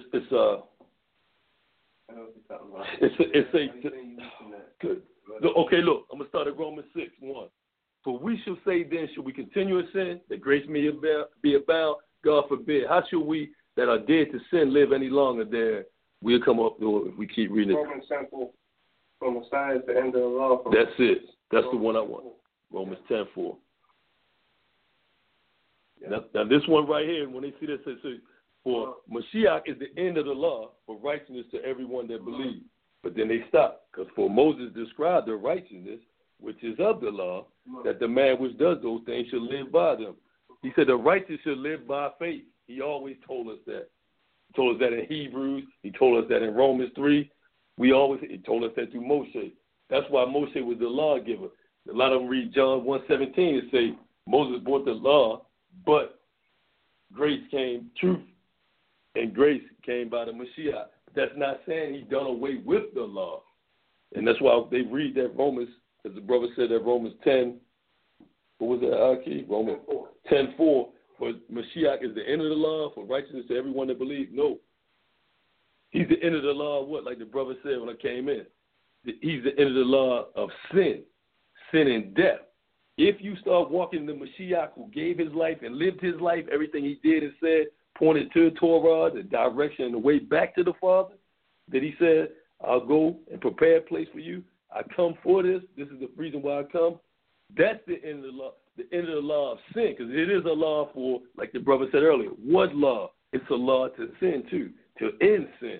good. Okay, look, I'm gonna start at Romans 6:1. For we shall say then, should we continue in sin, that grace may be abound? God forbid. How should we that are dead to sin live any longer there? We'll come up if we keep reading it. Romans simple from the side to the end of the law. That's it. That's the one I want. Romans 10:4. Yeah. Now this one right here, when they see this, For Mashiach is the end of the law for righteousness to everyone that believes. But then they stop, because for Moses described the righteousness, which is of the law, that the man which does those things should live by them. He said the righteous should live by faith. He always told us that. He told us that in Hebrews. He told us that in Romans 3. He told us that through Moshe. That's why Moshe was the lawgiver. A lot of them read John 1:17 and say Moses brought the law, but grace came, truth and grace came by the Mashiach. That's not saying he done away with the law. And that's why they read that Romans, as the brother said, that Romans 10, what was that, Aki? Romans 10:4. For Mashiach is the end of the law for righteousness to everyone that believes. No. He's the end of the law of what? Like the brother said when I came in. He's the end of the law of sin and death. If you start walking the Mashiach who gave his life and lived his life, everything he did and said pointed to Torah, the direction and the way back to the Father, that he said, I'll go and prepare a place for you. I come for this. This is the reason why I come. That's the end of the law. The end of the law of sin, because it is a law for, like the brother said earlier, what law? It's a law to sin too, to end sin.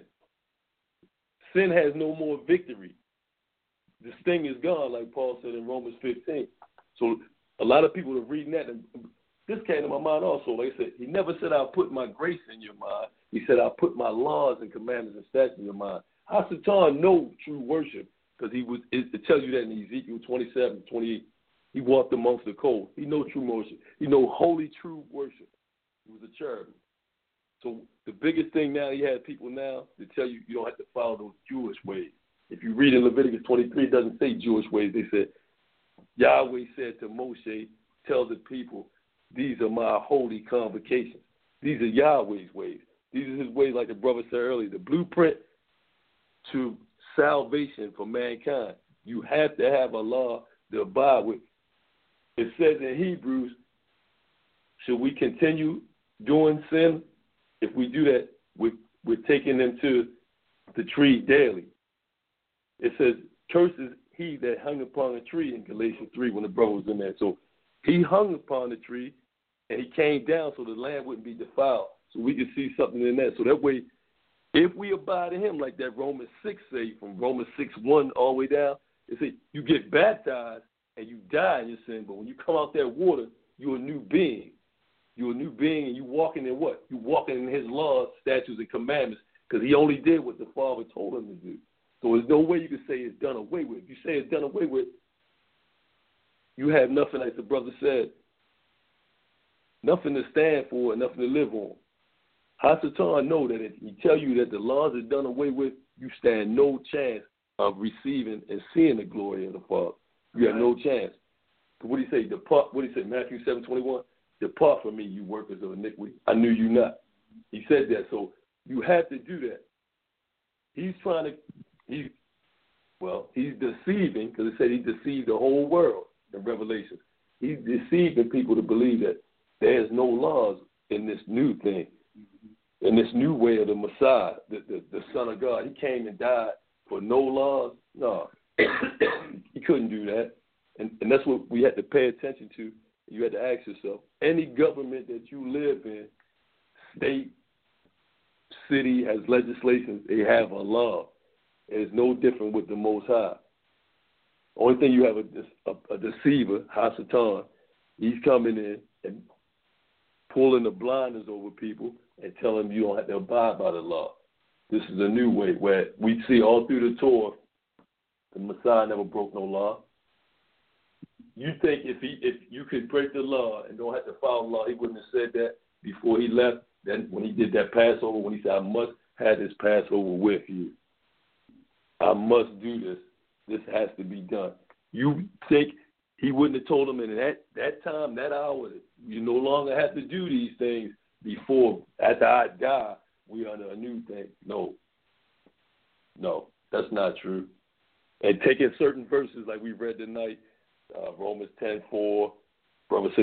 Sin has no more victory. The sting is gone, like Paul said in Romans 15. So a lot of people are reading that, and this came to my mind also. Like I said, he never said I'll put my grace in your mind. He said I'll put my laws and commandments and statutes in your mind. Hasatan know true worship, because it tells you that in Ezekiel 27:28. He walked amongst the cold. He know true worship. He know holy, true worship. He was a cherubim. So the biggest thing now, he had people now to tell you you don't have to follow those Jewish ways. If you read in Leviticus 23, it doesn't say Jewish ways. They said, Yahweh said to Moshe, tell the people, these are my holy convocations. These are Yahweh's ways. These are his ways, like the brother said earlier, the blueprint to salvation for mankind. You have to have a law to abide with. It says in Hebrews, should we continue doing sin? If we do that, we're taking them to the tree daily. It says, curses he that hung upon a tree in Galatians 3 when the brother was in there. So he hung upon the tree, and he came down so the land wouldn't be defiled. So we can see something in that. So that way, if we abide in him, like that Romans 6 say, from Romans 6:1 all the way down, it says you get baptized and you die in your sin, but when you come out that water, you're a new being. You're a new being, and you're walking in what? You're walking in his laws, statutes, and commandments, because he only did what the Father told him to do. So there's no way you can say it's done away with. If you say it's done away with, you have nothing, like the brother said, nothing to stand for and nothing to live on. Hasatan know that if he tell you that the laws are done away with, you stand no chance of receiving and seeing the glory of the Father. You have no chance. What do he say? Depart. What do he say? Matthew 7:21. Depart from me, you workers of iniquity. I knew you not. He said that. So you have to do that. He's trying to. He's deceiving, because it said he deceived the whole world in Revelation. He's deceiving people to believe that there's no laws in this new thing, in this new way of the Messiah, the Son of God. He came and died for no laws. No, he couldn't do that. And that's what we had to pay attention to. You had to ask yourself, any government that you live in, state, city, has legislation, they have a law. It's no different with the Most High. Only thing you have a deceiver, Hasatan. He's coming in and pulling the blinders over people and telling them you don't have to abide by the law. This is a new way where we see all through the Torah, the Messiah never broke no law. You think if you could break the law and don't have to follow the law, he wouldn't have said that before he left. Then when he did that Passover, when he said, I must have this Passover with you. I must do this. This has to be done. You think he wouldn't have told him in that time, that hour, you no longer have to do these things before, after I die, we are under a new thing. No, that's not true. And taking certain verses like we read tonight, Romans 10:4, Romans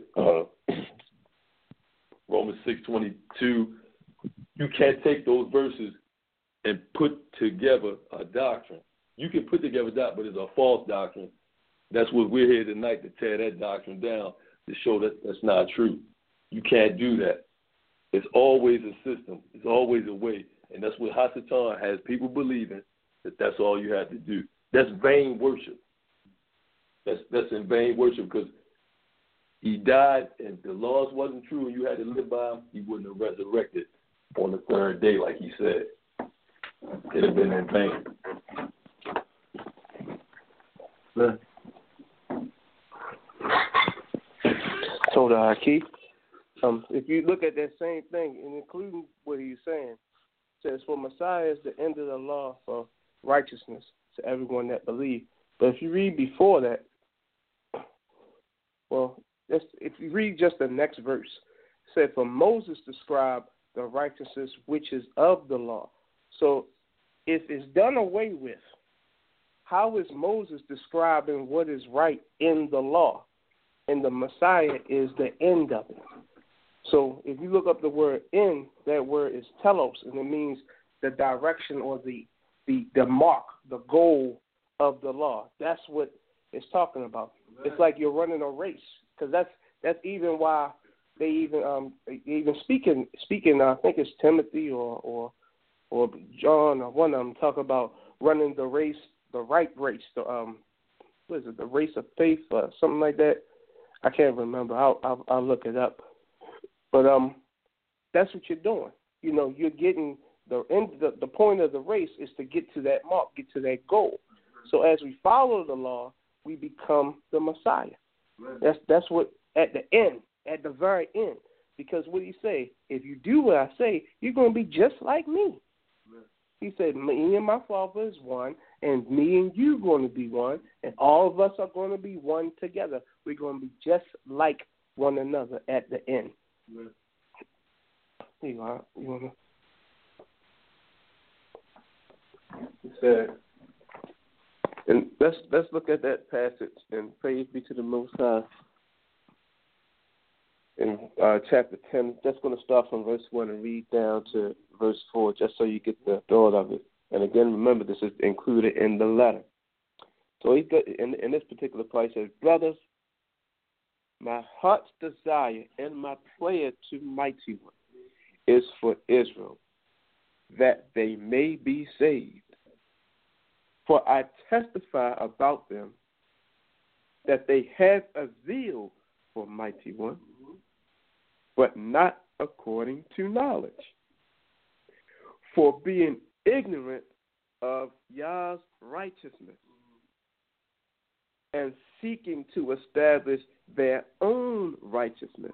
6:22, you can't take those verses and put together a doctrine. You can put together that, but it's a false doctrine. That's what we're here tonight, to tear that doctrine down, to show that that's not true. You can't do that. It's always a system. It's always a way. And that's what Hasatan has people believing that that's all you have to do. That's vain worship. That's in vain worship because he died and the laws wasn't true and you had to live by them, he wouldn't have resurrected on the third day like he said. It would have been in vain. So the Keith, if you look at that same thing, and including what he's saying, it says, for Messiah is the end of the law for righteousness to everyone that believes. But if you read before that, well, if you read just the next verse, it said, for Moses described the righteousness which is of the law. So if it's done away with, how is Moses describing what is right in the law? And the Messiah is the end of it. So if you look up the word end, that word is telos, and it means the direction or the mark, the goal of the law. That's what it's talking about. Right. It's like you're running a race, because that's even why they even speaking. I think it's Timothy or John or one of them talk about running the race, the right race. What is it? The race of faith or something like that. I can't remember. I'll look it up. But that's what you're doing. You know, you're getting the end. The point of the race is to get to that mark, get to that goal. So as we follow the law, we become the Messiah. That's what at the end, at the very end. Because what do you say? If you do what I say, you're going to be just like me. He said, me and my Father is one, and me and you are going to be one, and all of us are going to be one together. We're going to be just like one another at the end. Here you are. You want to? He said, and let's look at that passage, and praise be to the Most High. In chapter 10, just going to start from verse 1 and read down to verse 4, just so you get the thought of it. And again, remember, this is included in the letter. So he got, in this particular place, he says, brothers, my heart's desire and my prayer to Mighty One is for Israel, that they may be saved. For I testify about them that they have a zeal for Mighty One, but not according to knowledge. For being ignorant of Yah's righteousness and seeking to establish their own righteousness,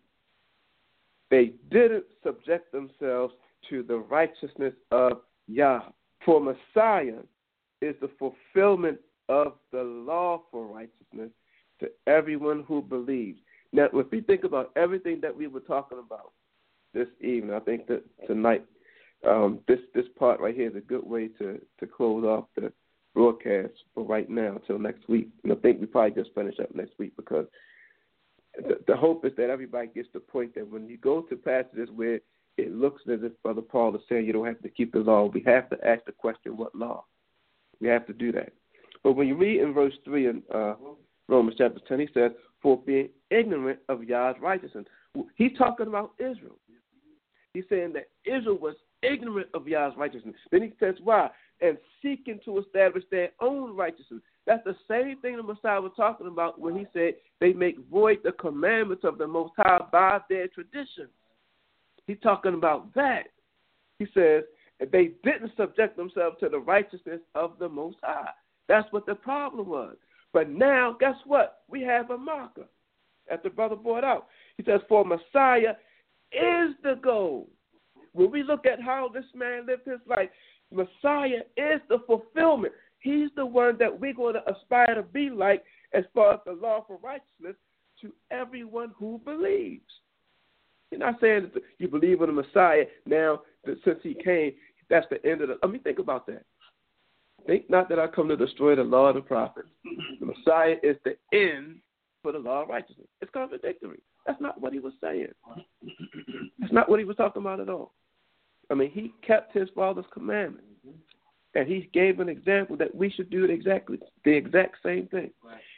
they didn't subject themselves to the righteousness of Yah. For Messiah is the fulfillment of the law for righteousness to everyone who believes. Now, if we think about everything that we were talking about this evening, I think that tonight, this part right here is a good way to close off the broadcast for right now until next week. And I think we probably just finish up next week, because the hope is that everybody gets the point that when you go to passages where it looks as if Brother Paul is saying you don't have to keep the law, we have to ask the question, what law? We have to do that. But when you read in verse 3 in Romans chapter 10, he says, for being ignorant of Yah's righteousness. He's talking about Israel. He's saying that Israel was ignorant of Yah's righteousness. Then he says, why? And seeking to establish their own righteousness. That's the same thing the Messiah was talking about when he said they make void the commandments of the Most High by their traditions. He's talking about that. He says they didn't subject themselves to the righteousness of the Most High. That's what the problem was. But now, guess what? We have a marker, as the brother brought out. He says, for Messiah is the goal. When we look at how this man lived his life, Messiah is the fulfillment. He's the one that we're going to aspire to be like as far as the law for righteousness to everyone who believes. You're not saying that you believe in the Messiah now, that since he came, that's the end of the... I mean, think about that. Think not that I come to destroy the law of the prophets. The Messiah is the end for the law of righteousness. It's contradictory. That's not what he was saying. That's not what he was talking about at all. I mean, he kept his Father's commandments. And he gave an example that we should do the exact same thing. Right.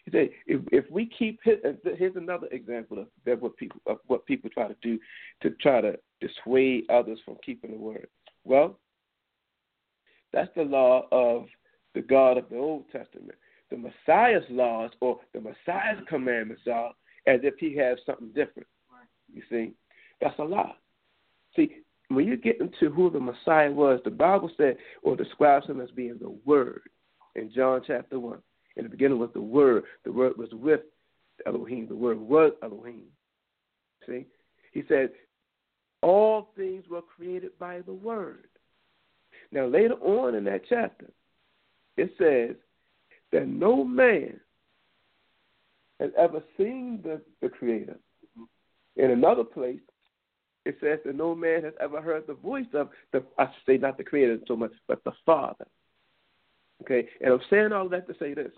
He said, if we keep here's another example of what people try to do to try to dissuade others from keeping the word. Well, that's the law of the God of the Old Testament. The Messiah's laws or the Messiah's commandments are as if he has something different. You see, that's a lie. See, when you get into who the Messiah was, the Bible said or describes him as being the Word in John chapter 1. In the beginning was the Word. The Word was with Elohim. The Word was Elohim. See? He said, all things were created by the Word. Now, later on in that chapter, it says that no man has ever seen the Creator. In another place, it says that no man has ever heard the voice of I should say not the Creator so much, but the Father. Okay? And I'm saying all that to say this.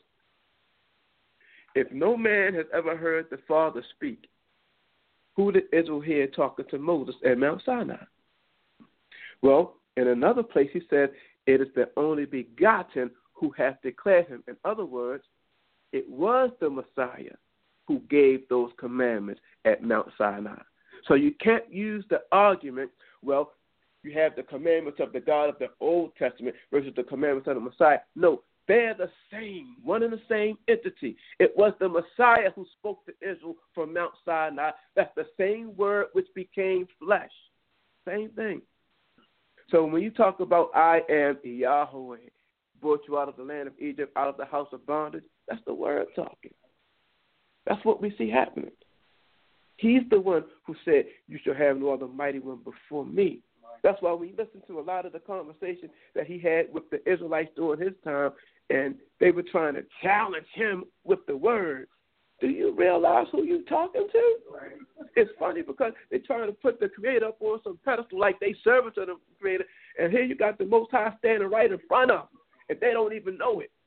If no man has ever heard the Father speak, who did Israel hear talking to Moses at Mount Sinai? Well, in another place he said, it is the only begotten who hath declared him. In other words, it was the Messiah who gave those commandments at Mount Sinai. So you can't use the argument, well, you have the commandments of the God of the Old Testament versus the commandments of the Messiah. No, they're the same, one and the same entity. It was the Messiah who spoke to Israel from Mount Sinai. That's the same word which became flesh. Same thing. So when you talk about I am Yahweh, brought you out of the land of Egypt, out of the house of bondage, that's the word talking. That's what we see happening. He's the one who said, you shall have no other mighty one before me. That's why we listen to a lot of the conversation that he had with the Israelites during his time, and they were trying to challenge him with the word. Do you realize who you're talking to? Right. It's funny because they're trying to put the Creator up on some pedestal like they servants of the Creator, and here you got the Most High standing right in front of them, and they don't even know it.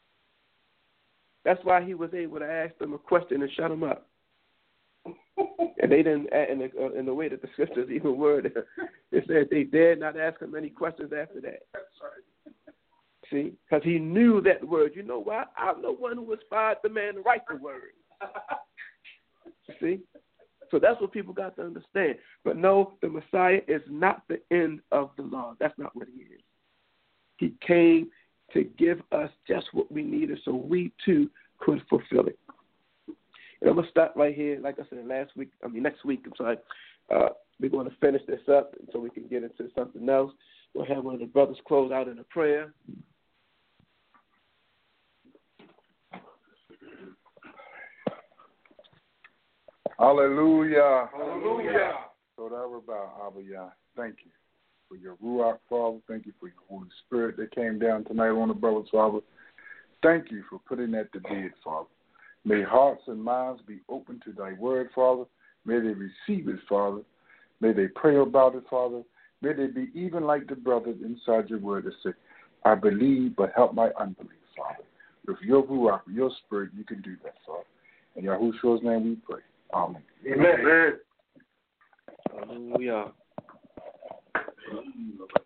That's why he was able to ask them a question and shut them up. And they didn't, in the way that the scriptures even worded, it said they dared not ask him any questions after that. That's right. See, because he knew that word. You know why? I'm the one who inspired the man to write the word. See? So that's what people got to understand. But no, the Messiah is not the end of the law. That's not what he is. He came to give us just what we needed so we too could fulfill it. And I'm going to stop right here. Like I said, next week, we're going to finish this up so we can get into something else. We'll have one of the brothers close out in a prayer. Hallelujah. Hallelujah. So that was about Abba Yah. Thank you for your Ruach, Father. Thank you for your Holy Spirit that came down tonight on the brothers, Father. Thank you for putting that to bed, Father. May hearts and minds be open to thy word, Father. May they receive it, Father. May they pray about it, Father. May they be even like the brothers inside your word that say, I believe, but help my unbelief, Father. With your Ruach, with your spirit, you can do that, Father. In Yahushua's name we pray. Amen. Amen. Hallelujah.